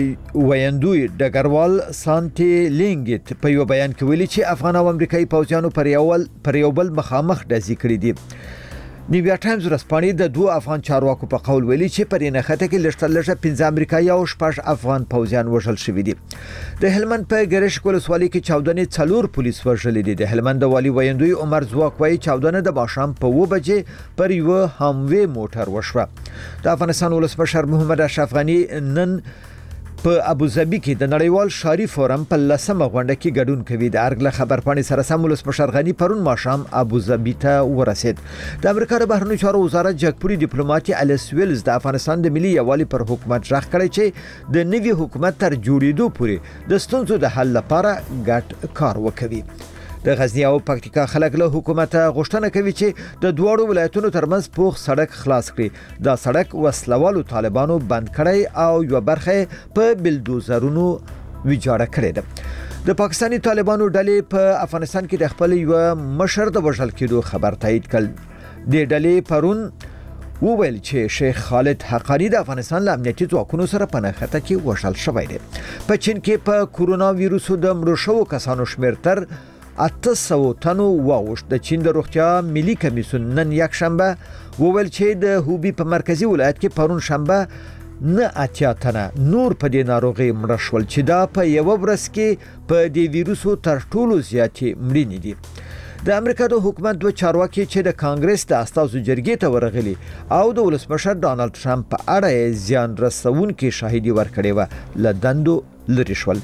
ویندوی ډګروال سانټي لینګټ په یو بیان کې ویلي چې افغان او امریکایي پوځیانو پر یو پر یو بل مخامخ ډزې کړې دي. نیویا ټایمز ورځپاڼې د دوه افغان چارواکو په قول ویلي چې پر نخته کې لږ تر لږه پنځه امریکایي او شپږ افغان پوځیان وژل شوي دي. د هلمند په ګرش ولسوالۍ کې چاودنې څلور پولیس وژل دي. د هلمند والی ویندوی عمر ځواک وايي چاودنه د باشام په و بجې پر یو هاموي موټر وشوه. د افغانستان ولسمشر محمد اشرف غنی نن په ابوظبي کې د نړیوال شاري فورم په لسمه غونډه کې ګډون کوي. د ارګله خبرپاڼې سره سم ولسمشر غنی پرون ماښام ابوظبي ته ورسید. د امریکا د بهرنیو چارو وزارت جګپوري ډیپلوماټ الیس ویلز د افغانستان د ملي یووالي پر حکومت ژغ کړی چې د نوي حکومت تر جوړېدو پورې د ستونزو د حل لپاره ګډ کار وکړي. د غزنی او پکتیکا خلک له حکومت غوښتنه کوي چې د دوړو ولایتونو ترمنځ پوخ سړک خلاص کړي. دا سړک وسلوالو طالبانو بند کړی او یو برخه په بلدوزرونو ویجاړه کړې ده. د پاکستاني طالبانو ډلې په افغانستان کې د خپل یو مشر د وژل کېدو خبر تایید کړ. د ډلې پرون وویل چې شیخ خالد حقانی د افغانستان له امنیتي ځواکونو سره په نښته کې وژل شوی دی. په چین کې په کورونا ویروسو د مړو شوو کسانو شمېر تر اته سوه تنو واوښت. د چین د روغتیا ملي کمیسیون نن یک شنبه وویل چې د هوبي په مرکزی ولایت کې پرون شنبه نه اتیا تنه نور په دې ناروغي مړه شول چې دا په یو ورځ کې په دې ویروسو تر ټولو زیاتې مړینې دي. د امریکا د حکومت دوه چارواکي چې د کانګرس د استازو جرګې ته ورغلي او د ولسمشر ډانلډ ټرمپ په اړه زیان رسونکي شاهدي ورکړې و له دندو لري شول.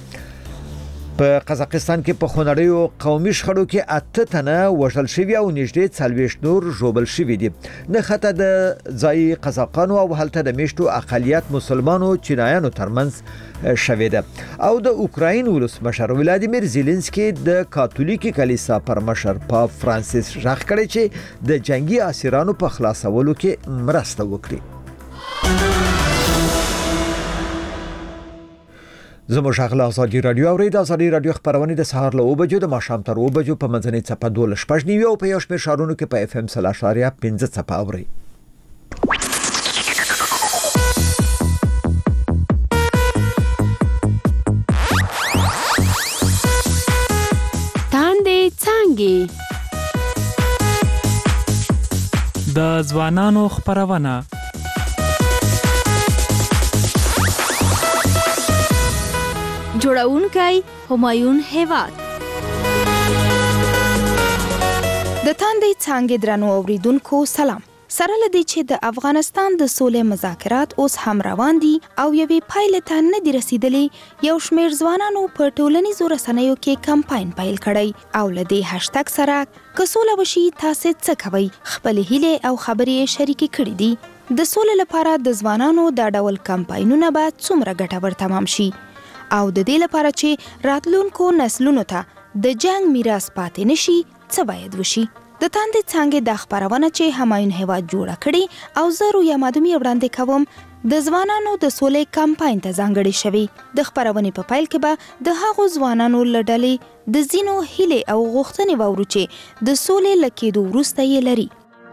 په قزاقستان کې په خونړیو قومي شخړو کې اته تنه وژل شوي او نږدې څلوېښت نور ژوبل شوي دي. نښته د ځایي قزاقانو او هلته د میشتو اقلیت مسلمانو چینایانو ترمنځ شوې ده او د اوکراین ولسمشر ولادیمیر زيلنسکي د کاتولیکي کلیسا پر مشر پاپ فرانسیس ژغ کړی چې د جنگي اسیرانو په خلاصولو کې مرسته وکړي. زموږ غلا ازادي رادیو او د ازادي رادیو خبرونه د سهار له اوه بجو د ماښام تر اوه بجو په منځنۍ څپه دوه شپږ نیو او په یو شمېر ښارونو کې په اف ام سل اشاریه پنځه څپه اوري. تاندې څنګه د ځوانانو خبرونه جوړونکی همایون هیواد. د تاندې څنګه درنو اوریدونکو سلام. سره لدی چې د افغانستان د سولې مذاکرات اوس هم روان دي او یوې پایلې ته نه دي رسیدلې، یو شمېر ځوانانو په ټولنیزو رسنیو کې کمپاین پیل کړی او له دې هشتګ سره که سوله وشي تاسې څه کوئ خپلې هیلې او خبرې شریکې کړي دي. د سولې لپاره د ځوانانو دا ډول کمپاینونه به څومره ګټور تمام شي او د دې لپاره چې راتلونکو نسلونو ته د جنگ میراث پاتې نشي څه باید وشي؟ د تاندې څنګه د خبرونه چې همایون هیواد جوړه کړي او زه رویا مادومی وړاندې کوم د ځوانانو د سولې کمپاین ته ځانګړې شوې. د خبرونې په پیل کې به د هغو ځوانانو له ډلې د ځینو هیلې او غوښتنې واورو چې د سولې له کېدو وروسته یې لري.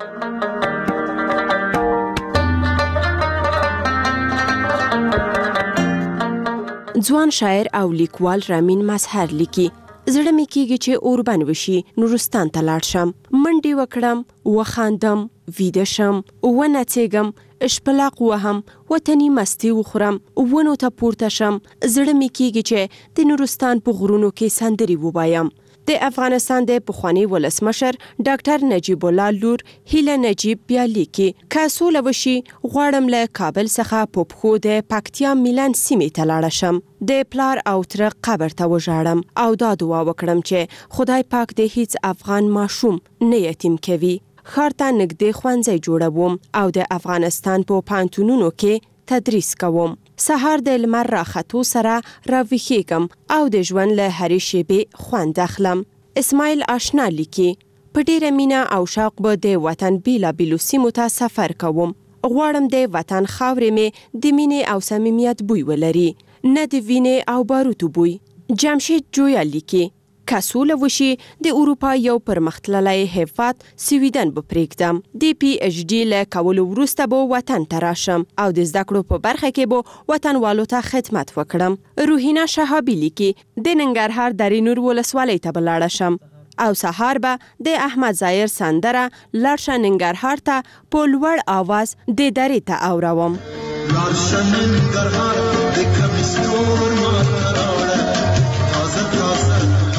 ځوان شاعر او لیکوال رامین مظهر لیکي زړه مې کېږي چې اوربن وشي نورستان ته لاړ شم، منډې وکړم، وخاندم، ویده شم، ونڅېږم، اشپلاق وهم، وطني مستي وخورم، ونو ته پورته شم. زړه مې کېږي چې د نورستان په غرونو کې سندرې ووایم. د افغانستان د پخوانی ولسمشر ډاکټر نجیب الله لور هیله نجیب بیا لیکي که سوله وشي غواړم له کابل څخه په پښو د پکتیا میلان سیمې ته لاړه شم، د پلار او تره قبر ته وژاړم او دا دعا وکړم چې خدای پاک د هیڅ افغان ماشوم نه یتیم کوي. ښار ته نږدې ښوونځی جوړوم او د افغانستان په پوهنتونونو کې تدریس کوم. سهار د لمر راختو سره راویښېږم او د ژوند له هرې شیبې خوند اخلم. اسماعیل آشنا لیکي په ډېره مینه او شوق به د وطن بیلابیلو سیمو ته سفر کوم. غواړم د وطن خاورې مې د مینې او صمیمیت بوی ولري، نه د وینې او باروتو بوی. جمشید جویا لیکي که سوله وشي د اروپا یو پرمختللی هیواد سویډن به پرېږدم. د پی ایچ ډي له کولو وروسته به وطن ته راشم او د زده کړو په برخه کې به وطنوالو ته خدمت وکړم. روحینا شهابي لیکي د ننګرهار درې نور ولسوالۍ ته به لاړه شم او سهار به د احمد ظاهر سندره لاړشه ننګرهار ته په لوړ آواز د درې ته اوروم. لاړشه ننګرهار د کمیسور ماته راوړه تازه تازه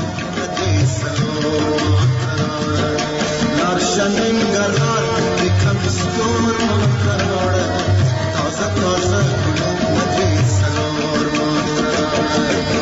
ننګرهار د کمیسور ماته راوړه تازه تازه مدرې سلور ماته.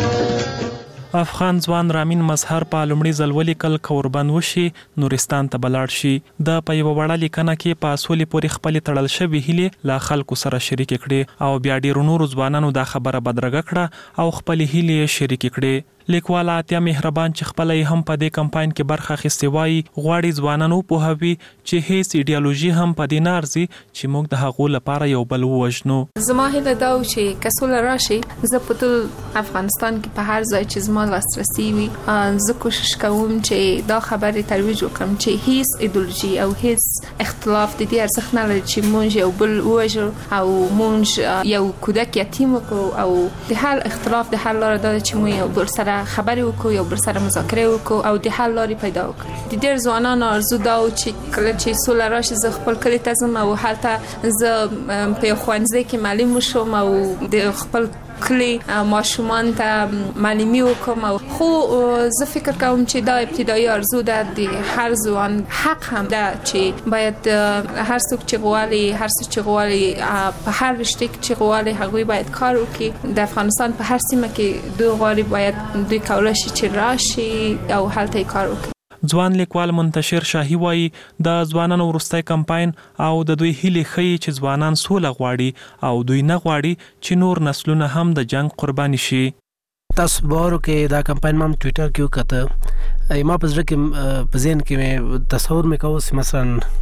افغان ځوان رامین مظهر په لومړي ځل ولیکل که اوربن وشي نورستان ته به لاړ شي. د په یوه وړه لیکنه کې په سولې پورې خپلې تړل شوې هیلې له خلکو سره شریکې کړې او بیا ډېرو نورو ځوانانو دا خبره بدرګه کړه او خپلې هیلې یې شریکې کړې. لیکوال اتیا مهربان چې خپل هم په دې کمپاین کې برخه اخیستې وایي غواړي ځوانانو پوهوي چې هیڅ ایډیالوژي هم په دې نه ارزي چې موږ د هغو لپاره یو بل ووژنو. زما هیله دا و چې که سوله راشي زه په ټول افغانستان کې په هر ځای چې زما لاسرسي وي زه کوشش کوم چې دا خبرې ترویج وکړم چې هیڅ ایډیالوژي او هیڅ اختلاف د دې ارزښت نه لري چې موږ یو بل ووژنو او موږ یو کودک یتیم وکړو او د حل اختلاف د حل لاره دا چې موږ یو بل سره خبرې وکړو، یو بل سره مذاکره وکړو او د حل لارې پیدا وکړو. د ډېر ځوانانو ارزو دا و چې کله چې سوله راشي زه خپل کلي ته ځم او هلته زه په یو ښوونځي کې معلم وشم او د خپل کلی ماشومان ته معلمي وکم. خو زه فکر کوم چې دا ابتدایي ارزو ده د هر ځوان حق هم ده چې باید هر څوک چې غواړي هر څه چې غواړي په هر رشته کې چې غواړي هغوی باید کار وکړي. د افغانستان په هر سیمه کې دوی غواړي باید دوی کولی شي چې راشي او هلته یې کار وکړي. ځوان لیکوال منتشر شاهي وایي د ځوانانو وروستی کمپاین او د دوی هیلې ښیي چې ځوانان سوله غواړي او دوی نه غواړي چې نور نسلونه هم د جنگ قرباني شي. تاسو باور کې دا کمپاین ما ټویټر کې وکړه، ما په ذهن کې په ذهن کې تصور مې کوم چې مثلا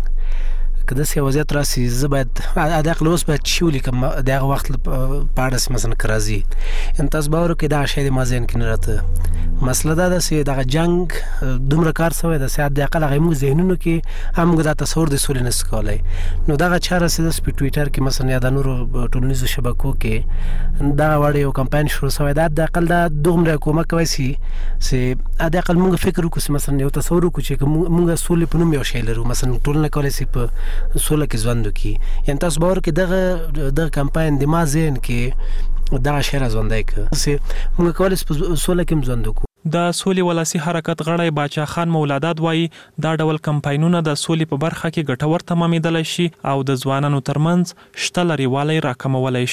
که داسې وضعیت راسي زه باید د عقل اوس باید شي ولیکم د هغه وخت په اړه مثلا که راځي. ان تاسو باور کې دا شی د ما ذهن کې نه راته. مسله دا ده چې دغه جنگ دومره کار شوی د سیاست د عقل هغه موږ ذهنونو کې هم دا تصور د سولې نس کولای. نو دغه چاره سیده په ټویټر کې مثلا یا د نورو ټولنیزو شبکو کې دا وړ یو کمپاین شروع شوی دا د عقل دا دومره کومه کوي چې د عقل موږ فکر وکړو مثلا یو تصور وکړو چې موږ سولې په نوم یو شی لرو مثلا ټولنه کولای شي په سوله کې ژوند وکړي. یعنې تاسو باور کې دغه دغه کمپاین د ما ذهن کې دغه شی راځوندی کړه چې موږ کولی شو په سوله کې ژوند وکړو. د سولې ولسی حرکت غړی باچا خان مولادات وایي دا ډول کمپاینونه د سولې په برخه کې ګټور تمامېدلی شي او د ځوانانو ترمنځ شته لرېوالی راکمولی شي.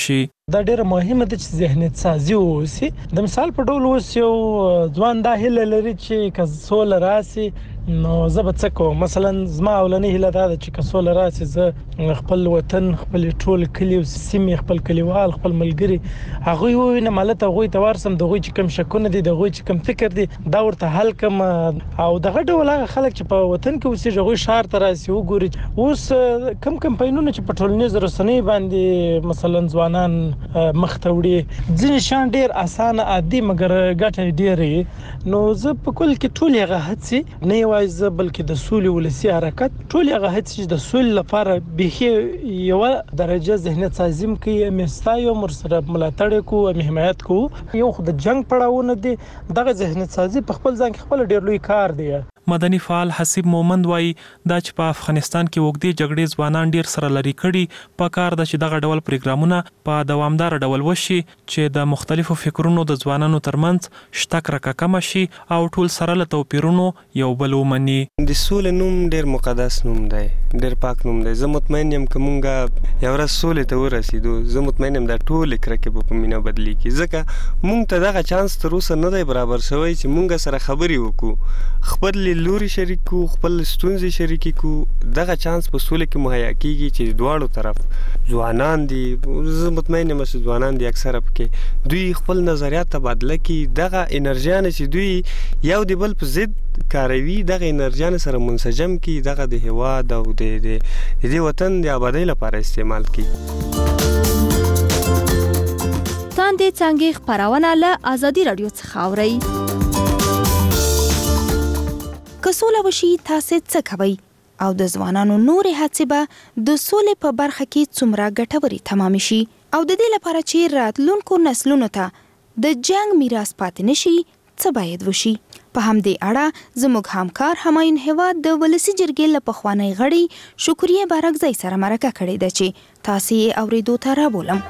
دا ډیره مهمه ده چې ذهنیت سازي وسی. د مثال په ډول اوس یو ځوان دا هیله لري چې کسول راسي نو زه به څه کوم. مثلا زما اولنۍ هیله دا ده چې کسول راسي زه خپل وطن خپل ټول کلی او سیمې خپل کلیوال خپل ملګری هغه وینم مالته هغه ته ورسم دغه چې کم شکونه دي دغه چې کم فکر دي دا ورته حل کم او دغه ډول خلک چې په وطن کې اوسې هغه شهر ته راسي وګوري. اوس کم کمپاینونه چې په ټولنیز رسنۍ باندې مثلا ځوانان مختوړي ځینې شان ډیر اسانه عادي مګر ګټه ډیره. نو زه په کل کې ټول هغه هڅې نه یوازې بلکې د سولې ولسی حرکت ټول هغه هڅې چې د سولې لپاره به یو درجه ذهنیت سازیم کې مستایو مرسره ملاتړ کو او حمایت کو. یو خو د جنگ پړاوونه دي دغه ذهنیت سازي په خپل ځان کې خپل ډیر لوی کار دی. مدني فعال حسیب مومند وایي دا چې په افغانستان کې وګړي جګړې ځوانان ډیر سره لري کړي په کار د چې دغه ډول پروګرامونه په دوامدار ډول وشي چې د مختلفو فکرونو د ځوانانو ترمنځ شتک راکا کم شي او ټول سره له توپیرونو یو بل ومني. د سولې نوم ډیر مقدس نوم دی ډیر پاک نوم دی. زه مطمئن یم چې مونږه یو ورځ سولې ته ورسېدو زه مطمئن یم دا ټول کرکې په مینه بدلیږي ځکه مونږ ته دغه چانس تر اوسه نه دی برابر شوی چې مونږ سره خبرې وکړو خپل لوري شریک کو خپل ستونزې شریک کو. دغه چانس په سولې کې مهیا کیږي چې دواړو طرف ځوانان دي زه مطمئن یم چې ځوانان دي اکثره پکې دوی خپل نظریات تبادله کوي. دغه انرژیان چې دوی یو دی بل په ضد کاروي دغه انرژیان سره منسجم کی دغه د هواد او د دې وطن د آبادی لپاره استعمال کی. تاندې څنګه خبرونه له ازادي رادیو څخه اوري. کسوله وشي تاسو څه کوي او د ځوانانو نورې هڅې به د سولې په برخه کې څومره ګټوري تمام شي او د دې لپاره چې راتلونکو نسلونو ته د جنگ میراث پاتې نشي څه باید وشي. په همدې اړه زموږ همکار همایون هیواد د ولسی جرګې له پخوانی غړي شکریه بارکزی سره مرکه کړې ده چې تاسو یې اوریدو ته رابولم.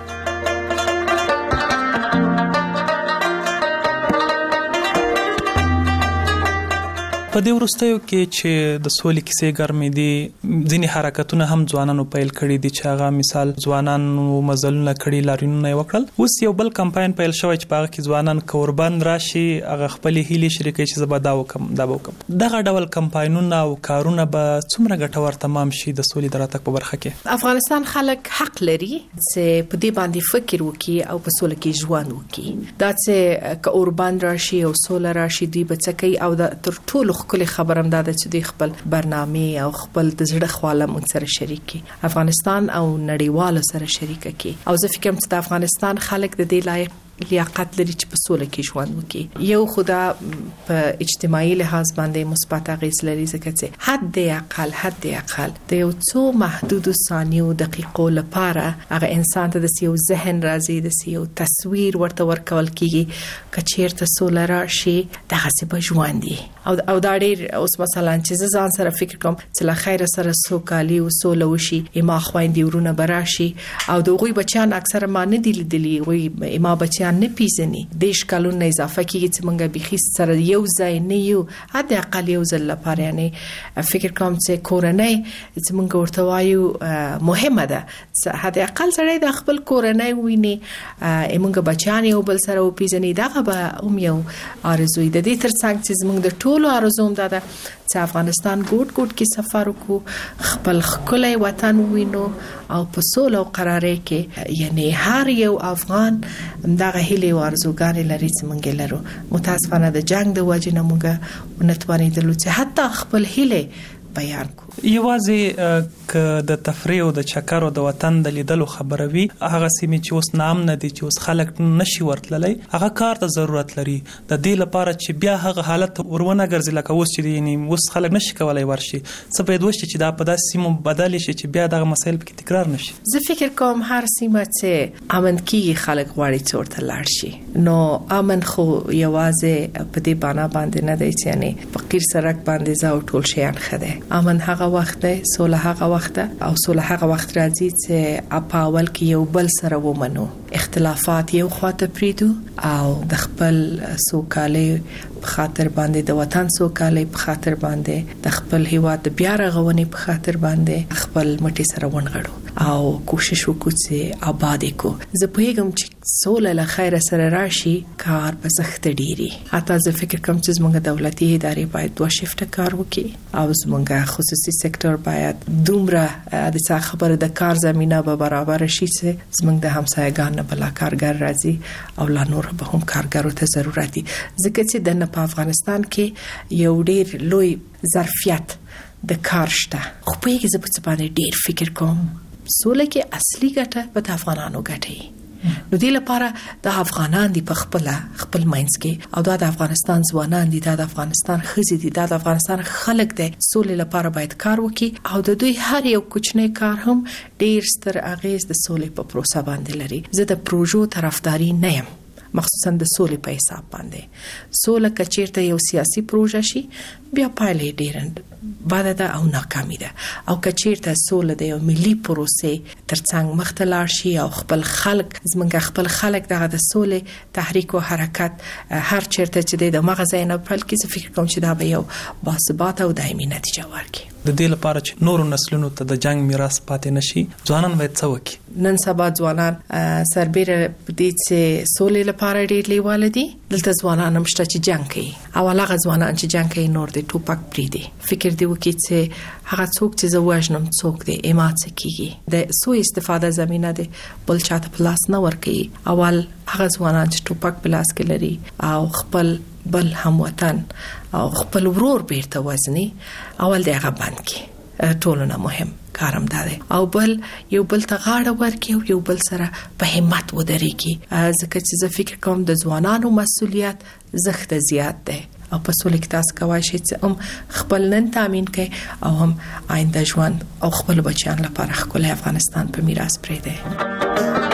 په دې وروستیو کې چې د سولې کیسې ګرمې دي ځینې حرکتونه هم ځوانانو پیل کړي دي چې هغه مثال ځوانانو مزلونه کړي لاریونونه یې وکړل. اوس یو بل کمپاین پیل شوی چې په هغه کې ځوانان قربان راشي هغه خپلې هیلې شریکوي چې زه به دا وکړم دا به وکړم. دغه ډول کمپاینونه او کارونه به څومره ګټور تمام شي د سولې د راتګ په برخه کې. افغانستان خلک حق لري چې په دې باندې فکر وکړي او په سولې کې ژوند وکړي. دا چې که قربان راشي او سوله راشي دوی به څه کوي او د تر ټولو خپل خبرم دا چې دوی خپل برنامه او خپل د زړه خواله مونږ سره شریکي افغانستان او نړیوالو سره شریکه کی. او زه فکر کوم چې د افغانستان خلک د دې لایق لیاقت لري چې په سوله کې ژوند وکړي. یو خدا په اجتماعي لحاظ باندې مثبت اغیز لري ځکه چې حد اقل حد اقل د یو څو محدود ثانیو دقیقو لپاره هغه انسان ته د یو ذهن راځي د یو تصویر ورته ورکول کیږي کچیرته سوله راشي دغه څه به ژوند دي او او دا ډېر اوس مثلا چې ځان سره فکر کوم چې لا خیر سره سوکالي او سوله وشي اما خويندې ورونه براشي او دغه بچیان اکثره ما نه دي لیدلي وي اما بچیان نه پیژني د ښکالونو اضافه کیږي چې مونږه بيخي سره یو ځای نه یو حد اقل یو ځل لپاره یعنی فکر کوم چې کورنۍ چې مونږ ورته وایو مهمه ده حد اقل سره د خپل کورنۍ ویني مونږه بچیان یو بل سره پیژني دغه به هم یو ارزوي د دې ترڅنګ چې مونږ د ټولو ارزوم ده چې افغانستان ګوټ ګوټ کې سفر وکړو خپل خپل وطن وینو او په سوله او قرارې کې یعنی هر یو افغان دغه هیله او ارزوګانې لري چې مونږ لرو. متاسفانه د جنگ د وجې نه مونږ ونتوانې دلو چې حتی خپل هیله بیان کو. یوازې ک د تفریح او د چکر او د وطن د لیدلو خبره وي هغه سیمه چې اوس نام نه دي چې اوس خلک نشي ورتللی هغه کار ته ضرورت لري د دې لپاره چې بیا هغه حالت ورونه ګرځي لکه اوس چې یعنی اوس خلک نشي کولای ورشي څه باید وشي چې دا په داسې سیمه بدل شي چې بیا دغه مسایل پکې تکرار نشي. زه فکر کوم هر سیمه چې امن کیږي خلک غواړي چې ورته لاړ شي نو امن خو یوازې په دې بانا باندې نه دی چې یعنی فقیر سرک باندې ځاو ټول شیان خده. امن هغه وخت دی سوله هغه وخت او سوله هغه وخت راځي چې اپاول کې یو بل سره ومنو اختلافات یو خواته پریدو او د خپل سوکالي په خاطر باندې د وطن سوکالي په خاطر باندې د خپل هیواد بیا رغونې په خاطر باندې خپل مټي سره ونغړو. او کوشش وکړو چې آباد کو. زه پوهیږم چې سوله له خیر سره راشي کار به سخت ډیری. حتی زه فکر کوم چې زموږ دولتي ادارې باید دوه شفت کار وکړي او زموږ خصوصي سکتور باید دومره د څه خبره د کار زمينه به برابر شي چې زموږ د همسایګانو بل کارګر راځي او لا نور به هم کارګرو ته ضرورت دي. ځکه چې د په افغانستان کې یو ډیر لوی ظرفیت د کار شته. خو په یوه ځای په باندې ډیر فکر کوم سوله کې اصلي ګټه به افغانانو ګټي. نو دې لپاره د افغانان دی په خپل خپل ماینس کې او د افغانستان ځوانان دي د افغانستان خزي دي د افغانستان خلک دي سولې لپاره باید کار وکړي او د دوی هر یو کوچنی کار هم ډیر ستر اغیز د سولې په پروسه باندې لري. زه د پروژو طرفداري نه یم، مخصوصا د سولې په حساب باندې. سوله کچیرته یو سیاسي پروژه شي بیا پایلې ډیرند بعد ده او ناکامي ده، او کچیرته سوله د یو ملي پروسې ترڅنګ مخته لاړ شي او خپل خلک زمونږ خپل خلک دغه د سولې تحریک او حرکت هر چیرته چې د مغزه نه پل کې څه فکر کوم چې دا به یو باثبات او دایمي نتیجه ورکړي. د دې لپاره چې نورو نسلونو ته د جنگ میراث پاتې نشي ځوانان باید څه وکړي؟ نن سبا ځوانان سربېره دې چې سولې لپاره ډېر لیواله دي. دلته ځوانان هم شته چې جنگ کوي او هغه ځوانان چې جنگ کوي نور د ټوپک پریدي. فکر دی وکړي چې هغه څوک چې زه وژنم څوک دی ایمات کیږي د سو استفاده زمينه ده بل چاته پلاس نه ورکړي. اول هغه ځوانان چې ټوپک پلاس کې لري او خپل بل هموطن او خپل ورور بیرته وزني اول دغه بند کې ټولنه مهم کارم ده او بل یو بل ته غاړه ورکړي او یو بل سره په همت ودرېږي. ځکه چې زه فکر کوم د ځوانانو مسؤلیت زخت زیات ده او په سولې کې تاسو کوای شئ چې هم خپل نن تامین کړئ او هم آینده ژوند او خپل بچیان لپاره خپل افغانستان په میراث پرېږدئ.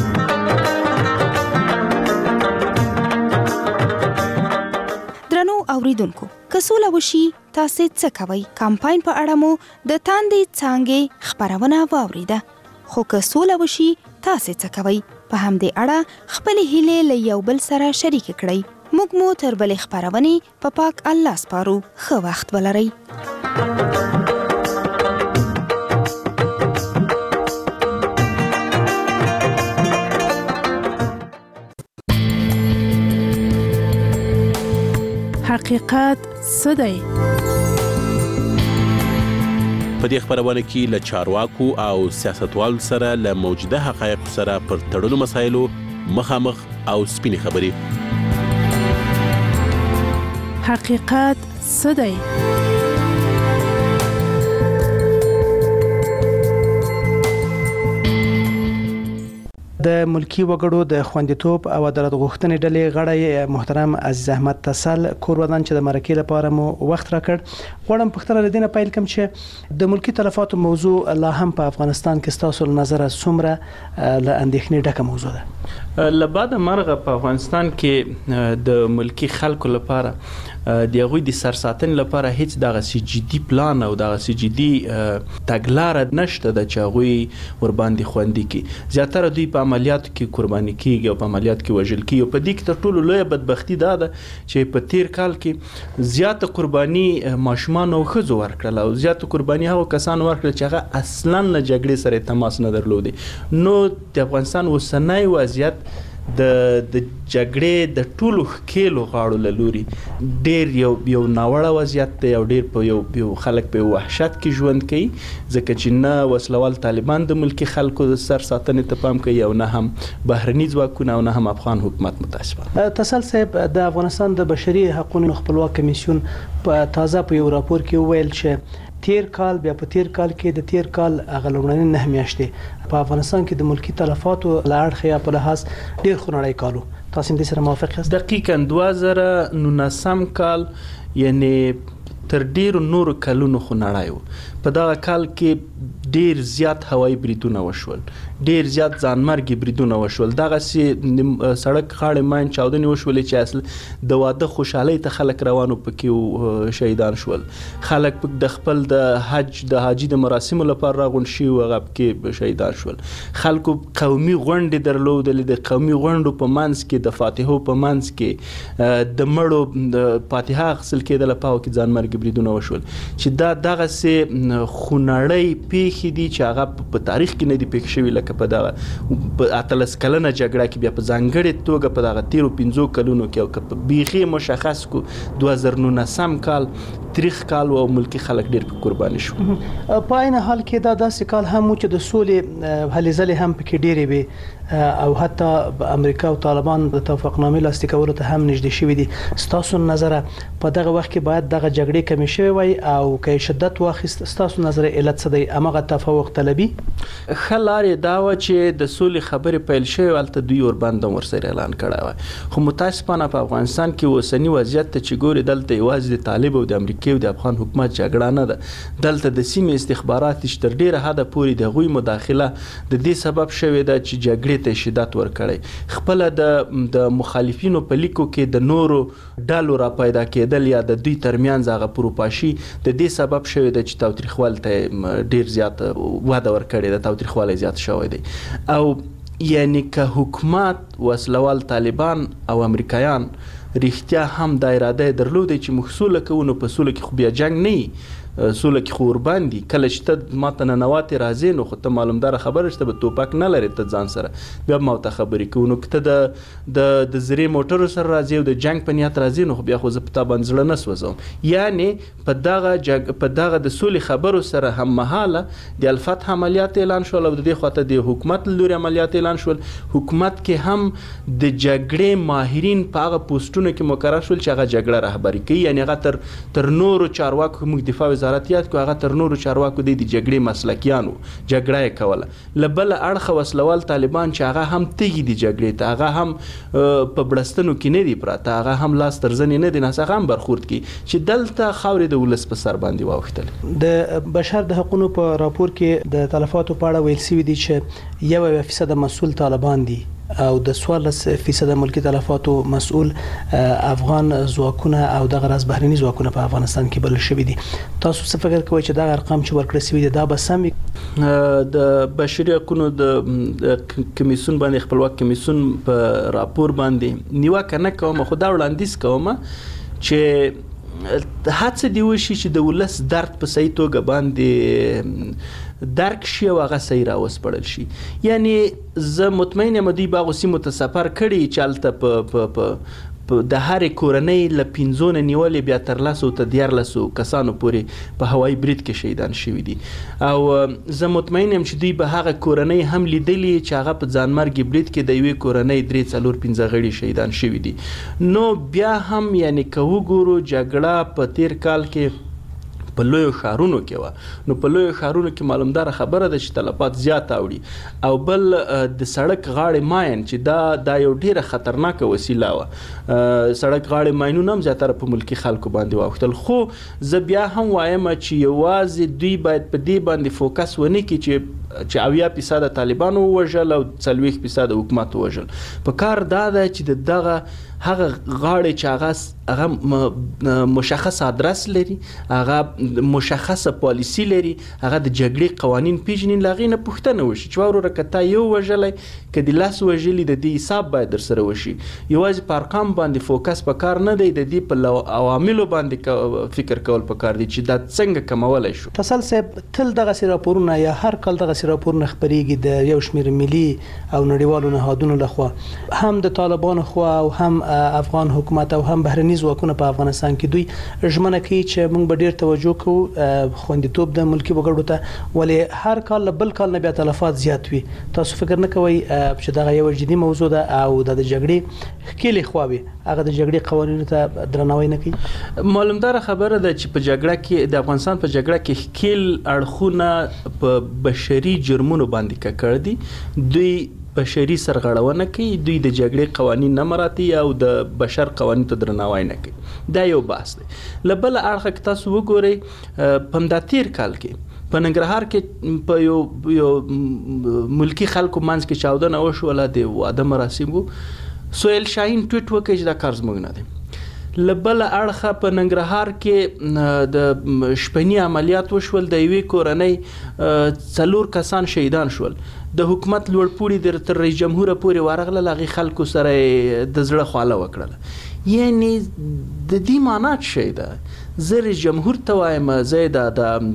درنو اوریدونکو، که سوله وشي تاسو څه کوئ؟ کمپاین په اړه مو د تاندې څانګې خبرونه واوریده. خو که سوله وشي تاسو څه کوئ؟ په همدې اړه خپل هیلې له یو بل سره شریک کړئ. موږ مو تر بلې خبرونې په پاک الله سپارو. ښه وخت ولرئ. حقیقت څه دی؟ په دې خبرونه کې له چارواکو او سیاستوالو سره له موجوده حقایقو سره پر تړلو مسایلو مخامخ او سپینې خبرې. حقیقت څه دی؟ د ملکی وګړو د خوندیتوب او عدالت غوښتنې ډلې غړی محترم عزیز احمد تسل کور ودان چې د مرکې لپاره مو وخت راکړ. غواړم پوښتنه لدینه پیل کوم چې د ملکی تلفاتو موضوع لا هم په افغانستان کې ستاسو نظر څومره له اندېښنې ډکه موضوع ده؟ لبعد مرغه په افغانستان کې د ملکی خلکو لپاره د هغوی د سرساتنې لپاره هیڅ دغه سي جدي پلان او دغه سي جدي تګلارې نشته د چې هغوی ور باندې خوندي کی. زیاتره دوی په عملیاتو کې قرباني کیږي او په عملیاتو کې وژل کیږي. په دې کې تر ټولو لویه بدبختی دا ده چې په تیر کال کې زیاته قرباني ماشومان او ښځو ورکړل او زیاته قرباني هغه کسان ورکړل چې هغه اصلا له جګړې سره تماس نه درلودي. نو د افغانستان اوسنۍ وضعیت د د جګړې د ټولو ښکېلو غاړو له لوري ډېر یو یو ناوړه وضعیت دی او ډېر په یو یو خلک په وحشت کې ژوند کوي ځکه چې نه وسلوال طالبان د ملکي خلکو د سر ساتنې ته پام کوي او نه هم بهرني ځواکونه او نه هم افغان حکومت متاسفانه. تسل صاحب د افغانستان د بشري حقوقو خپلواک کمیسیون په تازه په یو راپور کې ویل چې تیر کال بیا په تیر کال کې د تیر کال غلوړنې نه میاشتې په افغانستان کې د ملکی تلفاتو لاړ خیا په لحاظ ډیر خورنړی کالو. تاسو دې سره موافق یاست؟ دقیقاً دوه زره نولسم کال یعنی تر ډیرو نورو کلونو خورنړی و. په دغه کال کې ډیر زیات هوایي بریدونه وشول، ډیر زیات ځانمرګي بریدونه وشول، دغه سي سړک خاړې ماین چاودنې وشولې چې اصل د واده خوشحالۍ ته خلک روانو پکې شهیدان شول. خلک د خپل د حج د حاجی د مراسمو لپاره راغون شي او هغه پکې شهیدان شول. خلکو قومي غونډې درلودلې، د قومي غونډو په منځ کې د فاتحو په منځ کې د مړو د فاتحه غسل کېدل په او کې ځانمرګي بریدونه وشول چې دا دغه سي خونړی پیښې دي چې هغه په تاریخ کې نه دي پیښ شوي، لکه په دغه په اتلس کلنه جګړه کې بیا په ځانګړې توګه په دغه تیرو پنځو کلونو کې او که بیخي مشخص کو دوه زره نولسم کال تاریخ کال او ملکی خلک ډېر په قرباني شو. په عین حال کې دا داسې کال هم چې د سولې هلې ځلې هم پکې ډېرې وي او حتی امریکا او طالبان د توافقنامې لاسلیک کولو ته هم نږدې شوي دي. ستاسو نظر په دغه وخت کې باید دغه جګړې کمې شوې وای او که شدت واخیست، ستاسو نظر علت څه دی؟ هماغه تفوق طلبي ښه لارې دا وه چې د سولې خبرې پیل شوې، هلته دوی ورباند هم ورسره اعلان کړی وای. خو متاسفانه په افغانستان کې اوسني وضعیت ته چې ګوري، دلته یوازې د طالب او د امریکې او د افغان حکومت جګړه نه ده، دلته د سیمې استخبارات چې تر ډېره حده پورې د هغوی مداخله د دې سبب شوې ده چې جګړې ته شدت ورکړی. خپله د د مخالفینو په لیکو کې د نورو ډلو را پیدا کېدل یا د دوی ترمنځ هغه پروپاشي د دې سبب شوی ده چې تاوتریخوالي ته ډېر زیات وده ورکړې ده، تاوتریخوالی زیات شوی دی. او یعنی که حکومت وسلوال طالبان او امریکایان رښتیا هم دا اراده درلوده چې موږ سوله کوو، نو په سوله کې خو بیا جنګ نه وي، سوله کې خو ورباندې کله چې ته ما ته ننواتې راځې نو خو ته معلومداره خبره چې ته به توپک نه لرې ته ځان سره، بیا به ما ورته خبرې کوو. نو که ته د د د زرې موټرو سره راځې او د جنګ په نیت راځې نو خو بیا خو زه په تا باندې زړه نه سوځوم. یعنې په دغه جګ په دغه د سولې خبرو سره هم مهاله د الفتح عملیات اعلان شول او د دې خواته د حکومت له لوري عملیات اعلان شول. حکومت کې هم د جګړې ماهرین په هغه پوسټونو کې مقرر شول چې هغه جګړه رهبري کوي، یعنې هغه تر تر نورو چارواکو موږ دفاع وزارت یاد کو هغه تر نورو چارواکو د جګړې مسلکیانو جګړه یې کوله. له بل اړخه وسلوال طالبان چې هغه هم تږي دي جګړې ته، هغه هم په بړستنو کې نه دي پراته، هغه هم لاس تر زنې نه دي، ناڅه هغه هم برخورد کوي چې دلته خاورې د ولس په سر باندې واوښتل. د بشر د حقوقو په راپور کې د تلفاتو په اړه ویل شوي دي چې یو فیصد مسؤل طالبان دي او د څوارلس فیصد ملکی تلفاتو مسؤل افغان ځواکونه او دغه راز بهرني ځواکونه په افغانستان کې بلل شوي دي. تاسو څه فکر کوئ چې دا ارقام چې ورکړل شوي دي دا به سم وي؟ د بشري حقوقو د کمیسیون باندې خپلواک کمیسیون په راپور باندې نیوکه نه کوم، خو دا وړاندیز کوم چې هڅه دی وشي چې د ولس درد په صحیح توګه باندې درک شي او هغه صحیح راوسپړل شي. یعنی زه مطمئن یم دوی به هغو سیمو ته سفر کړي چې هلته په په د هرې کورنۍ له پنځو نه نیولې بیا تر لسو ته دیارلسو کسانو پورې په هوایي برید کې شهیدان شوي دي. او زه مطمئن یم چې دوی به هغه کورنۍ هم لیدلې چې هغه په ځانمرګي برید کې د یوې کورنۍ درې څلور پنځه غړي شهیدان شوي دي. نو بیا هم یعنی که وګورو جګړه په تیر کال کې په لویو ښارونو کې وه، نو په لویو ښارونو کې معلومداره خبره ده چې تلفات زیات اوړي. او بل د سړک غاړې ماین چې دا دا یو ډیره خطرناکه وسیله وه، سړک غاړې ماینونه هم زیاتره په ملکي خلکو باندې واوښتل. خو زه بیا هم وایم چې یوازې دوی باید په دې باندې فوکس ونه کړي چې چې اویا فیصد طالبانو ووژل او څلوېښت فیصد حکومت ووژل. په کار دا ده چې د دغه هغه غاړې چې هغه هغه مشخص ادرس لري، هغه مشخصه پالیسی لري، هغه د جګړې قوانین پیژني، له هغې نه پوښتنه وشي چې وروره که تا یو وژلی که د لس وژلي د دې حساب باید در سره وشي. یوازې په ارقام باندې فوکس په کار نه دی، د دې په عواملو باندې فکر کول په کار دی چې دا څنګه کمولی شو. فصل صاحب تل دغسې راپورونه یا هر کال دغسې راپورونه خپرېږي د یو شمېر ملي او نړیوالو نهادونو لخوا، هم د طالبانو خوا او هم افغان حکومت او هم بهرني ځواکونه په افغانستان کې دوی ژمنه کوي چې موږ به ډېر توجه کوو خوندیتوب د ملکي وګړو ته، ولې هر کال له بل کال نه بیا تلفات زیات وي. تاسو فکر نه کوئ چې دغه یو جدي موضوع ده او د جګړې ښکېلې خواوې هغه د جګړې قوانینو ته درناوی نه کوي؟ معلومداره خبره ده چې په جګړه کې د افغانستان په جګړه کې ښکېل اړخونه په بشري جرمونو باندې ککړ دي. دوی بشري سرغړونه کوي، دوی د جګړې قوانین نه مراعتوي او د بشر قوانینو ته درناوی نه کوي. دا یو بحث دی. له بله اړخه که تاسو وګورئ په همدا تیر کال کې په ننګرهار کې په یو یو ملکي خلکو منځ کې چاودنه وشوله، د واده مراسم وو. سهیل شاهین ټویټ وکړ چې دا کار زموږ نه دی. له بله اړخه په ننګرهار کې د شپني عملیات وشول، د یوې کورنۍ څلور کسان شهیدان شول. د حکومت لوړپوړي تر رئیس جمهوره پورې ورغلل، هغې خلکو سره د زړه خواله وکړله. یعنی د دې معنا څه شی ده؟ زه رئیس جمهور ته وایم، زه د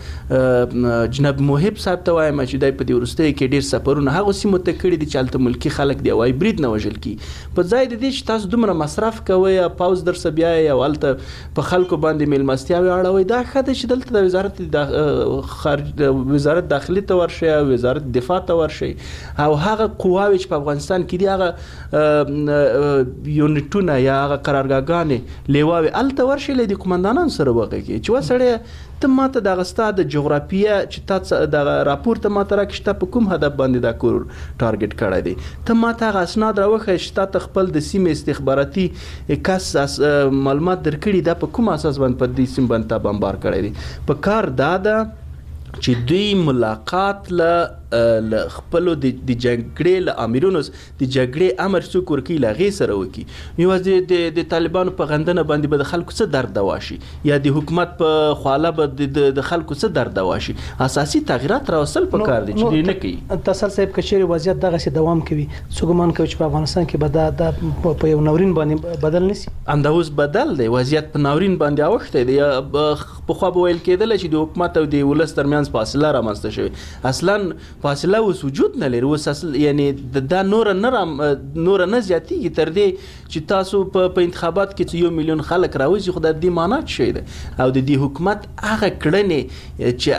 د جناب محب صاحب ته وایم چې دای په دې وروستیو کې ډېر سفرونه هغو سیمو ته کړي دي چې هلته ملکي خلک دی وایي برید نه وژل کی. په ځای د دې چې تاسو دومره مصرف کوئ، پوځ درسه بیایئ او هلته په خلکو باندې میلمستیاوې اړوئ، دا ښه ده چې دلته د وزارت خارج وزارت داخلي ته ورشئ او وزارت دفاع ته ورشئ او هغه قواوې چې په افغانستان کې دي هغه یونټونه یا هغه قرارګاهګانې لیواوې هلته ورشئ، له دې قمندانانو سره وغږئ چې وا سړیه ته ماته دغه ستا د جغرافیه چې تا دغه راپور ته ماته راکړې چې تا په کوم هدف باندې دا کور ټارګټ کړی دی، ته ماته هغه اسناد راوښیه چې تا ته خپل د سیمې استخباراتي کس معلومات درکړي، دا په کوم اساس باندې په دې سیمه باندې تا بمبار کړی دی. په کار دا ده چې دوی ملاقات له له خپلو د جګړې له امیرونو د جګړې امر څوک ورکوي له هغې سره وکړي. یوازې د طالبانو په غندنه باندې به د خلکو څه درد دوا شي یا د حکومت په خواله به د خلکو څه درد دوا شي. اساسي تغییرات راوستل پکار دي چې دوی نه کوي. تسل صاحب که چیرې وضعیت دغسې دوام کوي، څه ګمان کوي چې په افغانستان کې به دا په یو ناورین باندې بدل نه شي؟ همدا اوس بدل دی، وضعیت په ناورین باندې اوښتی دی. پخوا به ویل کېدله چې د حکومت او د ولس ترمنځ فاصله رامنځته شوې، اصلا فاصله اوس وجود نه لري. اوس اصل یعنی دا نور نه نور نه زیاتېږي تر دې چې تاسو په انتخابات کې یو میلیون خلک راوځي، خو د دې معنا څه شی ده؟ او د دې حکومت هغه کړنې چې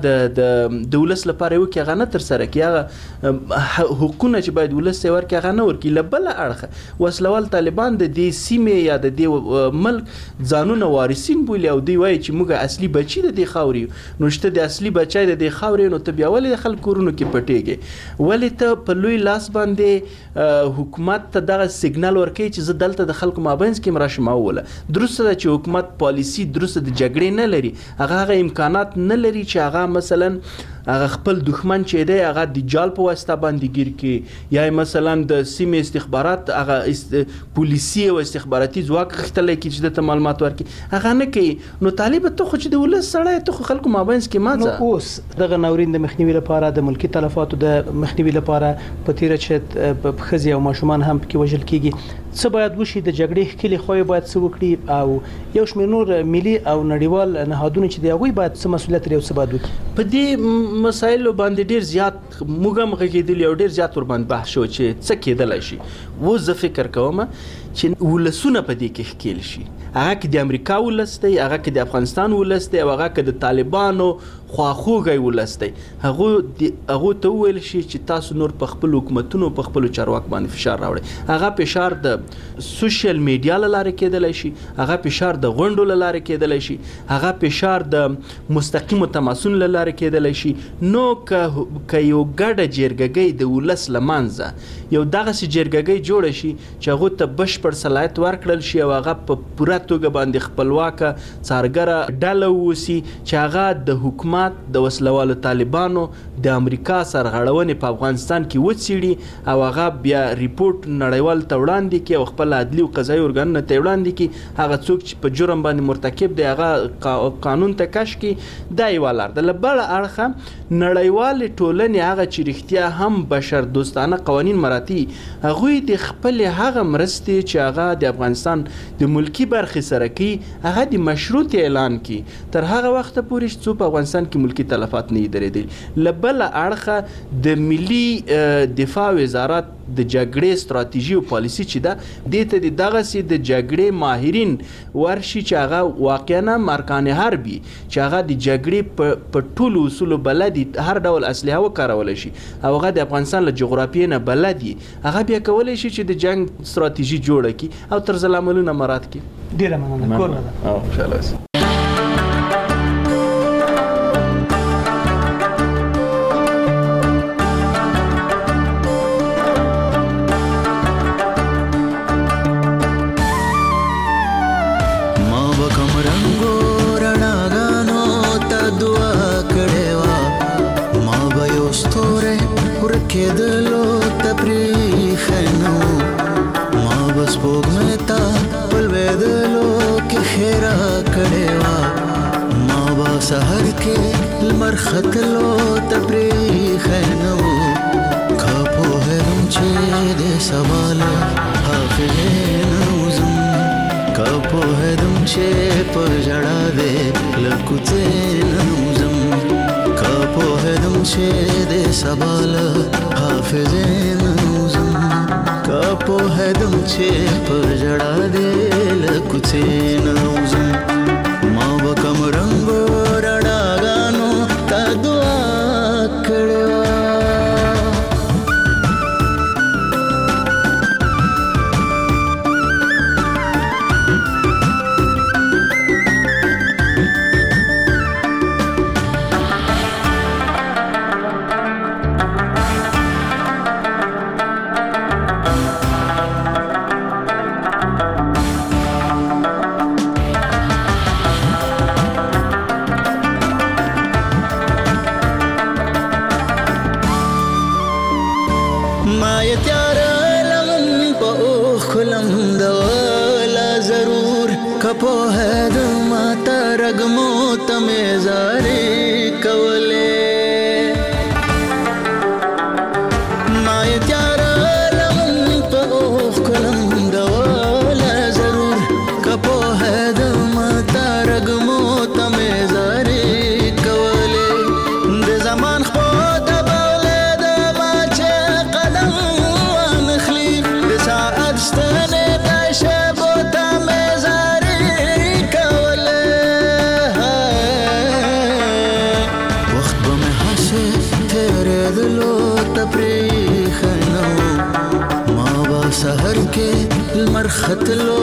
هغه د ولس لپاره وکړي هغه نه ترسره کړي، هغه حقونه چې باید ولس یې ورکړي هغه نه ورکړي. له بله اړخه وسلوال طالبان د دې سیمې یا د دې ملک ځانونه وارثین بولي او دوی وایي چې موږ اصلي بچي د دې خاورې یو. نو چې د اصلي بچی د دې خاورې نو ته بیا ولې د خلکو کورونو کې پټېږي؟ ولې ته په لوی لاس باندې حکومت ته دغه سیګنال ورکوي چې زه دلته د خلکو مابینځ کې راشم اوله؟ درسته ده چې حکومت پالیسي درسته د جګړې نه لري، هغه هغه امکانات نه لري چې هغه مثلا هغه خپل دښمن چې دی هغه د جال په واسطه باندې ګیر کړي، یا مثلا د سیمې استخبارات هغه پولیسي او استخباراتي ځواک غښتلی کړي چې دته معلومات ورکړي، هغه نه کوي. نو طالب ته خو چې د ولس سړی ته خو خلکو مابینځ کې ما نو اوس دغه ناورین د مخنیوي لپاره د ملکي تلفاتو د مخنیوي لپاره په تیره چې ښځې او ماشومان هم پکې وژل کېږي، څه باید وشي؟ د جګړې ښکلې خواوې باید څه وکړي او یو شمېر نور ملي او نړیوال نهادونه چې د هغوی باید څه مسؤلیت لري او څه باید وکړي؟ په دې مسایلو باندې ډېر زیات موږ هم غږېدلي او ډېر زیات ورباندې بحث شو چې څه کېدلی شي. اوس زه فکر کوم چې ولسونه په دې کې ښکېل شي، هغه کې د امریکا ولس دی، هغه کې د افغانستان ولس دی او هغه کې د طالبانو خواخوږی ولس دی. هغو ته وویل شي چې تاسو نور په خپل حکومتونو په خپلو چارواکو باندې فشار راوړئ. هغه فشار د سوشل میډیا له لارې کېدلی شي، هغه فشار د غونډو له لارې کېدلی شي، هغه فشار د مستقیمو تماسونو له لارې کېدلی شي. نو که یو ګډه جرګګۍ د ولس له منځه یو دغسې جرګګۍ جوړه شي چې هغو ته بشپړ صلاحیت ورکړل شي او هغه په پوره توګه باندې خپلواکه څارګره ډله واوسي چې هغه د حکومت د وسلوالو طالبانو د امریکا سرغړونې په افغانستان کې وڅېړي او هغه بیا ریپورټ نړیوال ته وړاندې کړي او خپل عدلي او قضایي ارګانونو ته وړاندې کړي. هغه څوک چې په جرم باندې مرتکب دی هغه قانون ته کش کړي. دا یوه لار ده. له بله اړخه نړیوالې ټولنې هغه چې رښتیا هم بشر دوستانه قوانین مراعتي، هغوی د خپلې هغه مرستې چې هغه د افغانستان د ملکي برخې سره کوي هغه د مشروط اعلان کړي تر هغه وخته پورې چې څو په افغانستان کې ملکي تلفات نه وي درېدلي. له بله اړخه د ملي دفاع وزارت د جګړې ستراتیژي او پالیسي چې ده دې ته د دغسې د جګړې ماهرین ورشي چې هغه واقعا ارکان حربي چې هغه د جګړې په ټولو اصولو بلد دي، هر ډول اسلحه وکارولی شي او هغه د افغانستان له جغرافیې نه بلد دي، هغه بیا کولی شي چې د جنګ ستراتیژي جوړه کړي او طرز العملونه مراعات کړي. ډېره مننه. کور ده. او خوشحاله اوسئ. کېدلو ته پرېښنو ما به سپوږمۍ ته په لوېدلو کې ښېرا کړې وه، ما به سحر کې لمر ختلو ته پرېښنو که پوهېدم چې د سبا له حافظې نه وځم، که پوهېدم چې په ژړا چې د سبال حافظین وزم کا په هدم چې پر جړا دې لکوڅین وزم ما وکم رنگ رډاګانو تا دعا کړو کپو ہے دماتا رگمو تمیزاری کولے مای تیارا لمن پا اوخ کلم دولا ضرور کپو ہے دماتا رگمو تمیزاری کولے د زمان خپو دبولے دما چه قدم وانخلی د ساعت ستنی دشبو تمیزاری سحر کې المر ختلو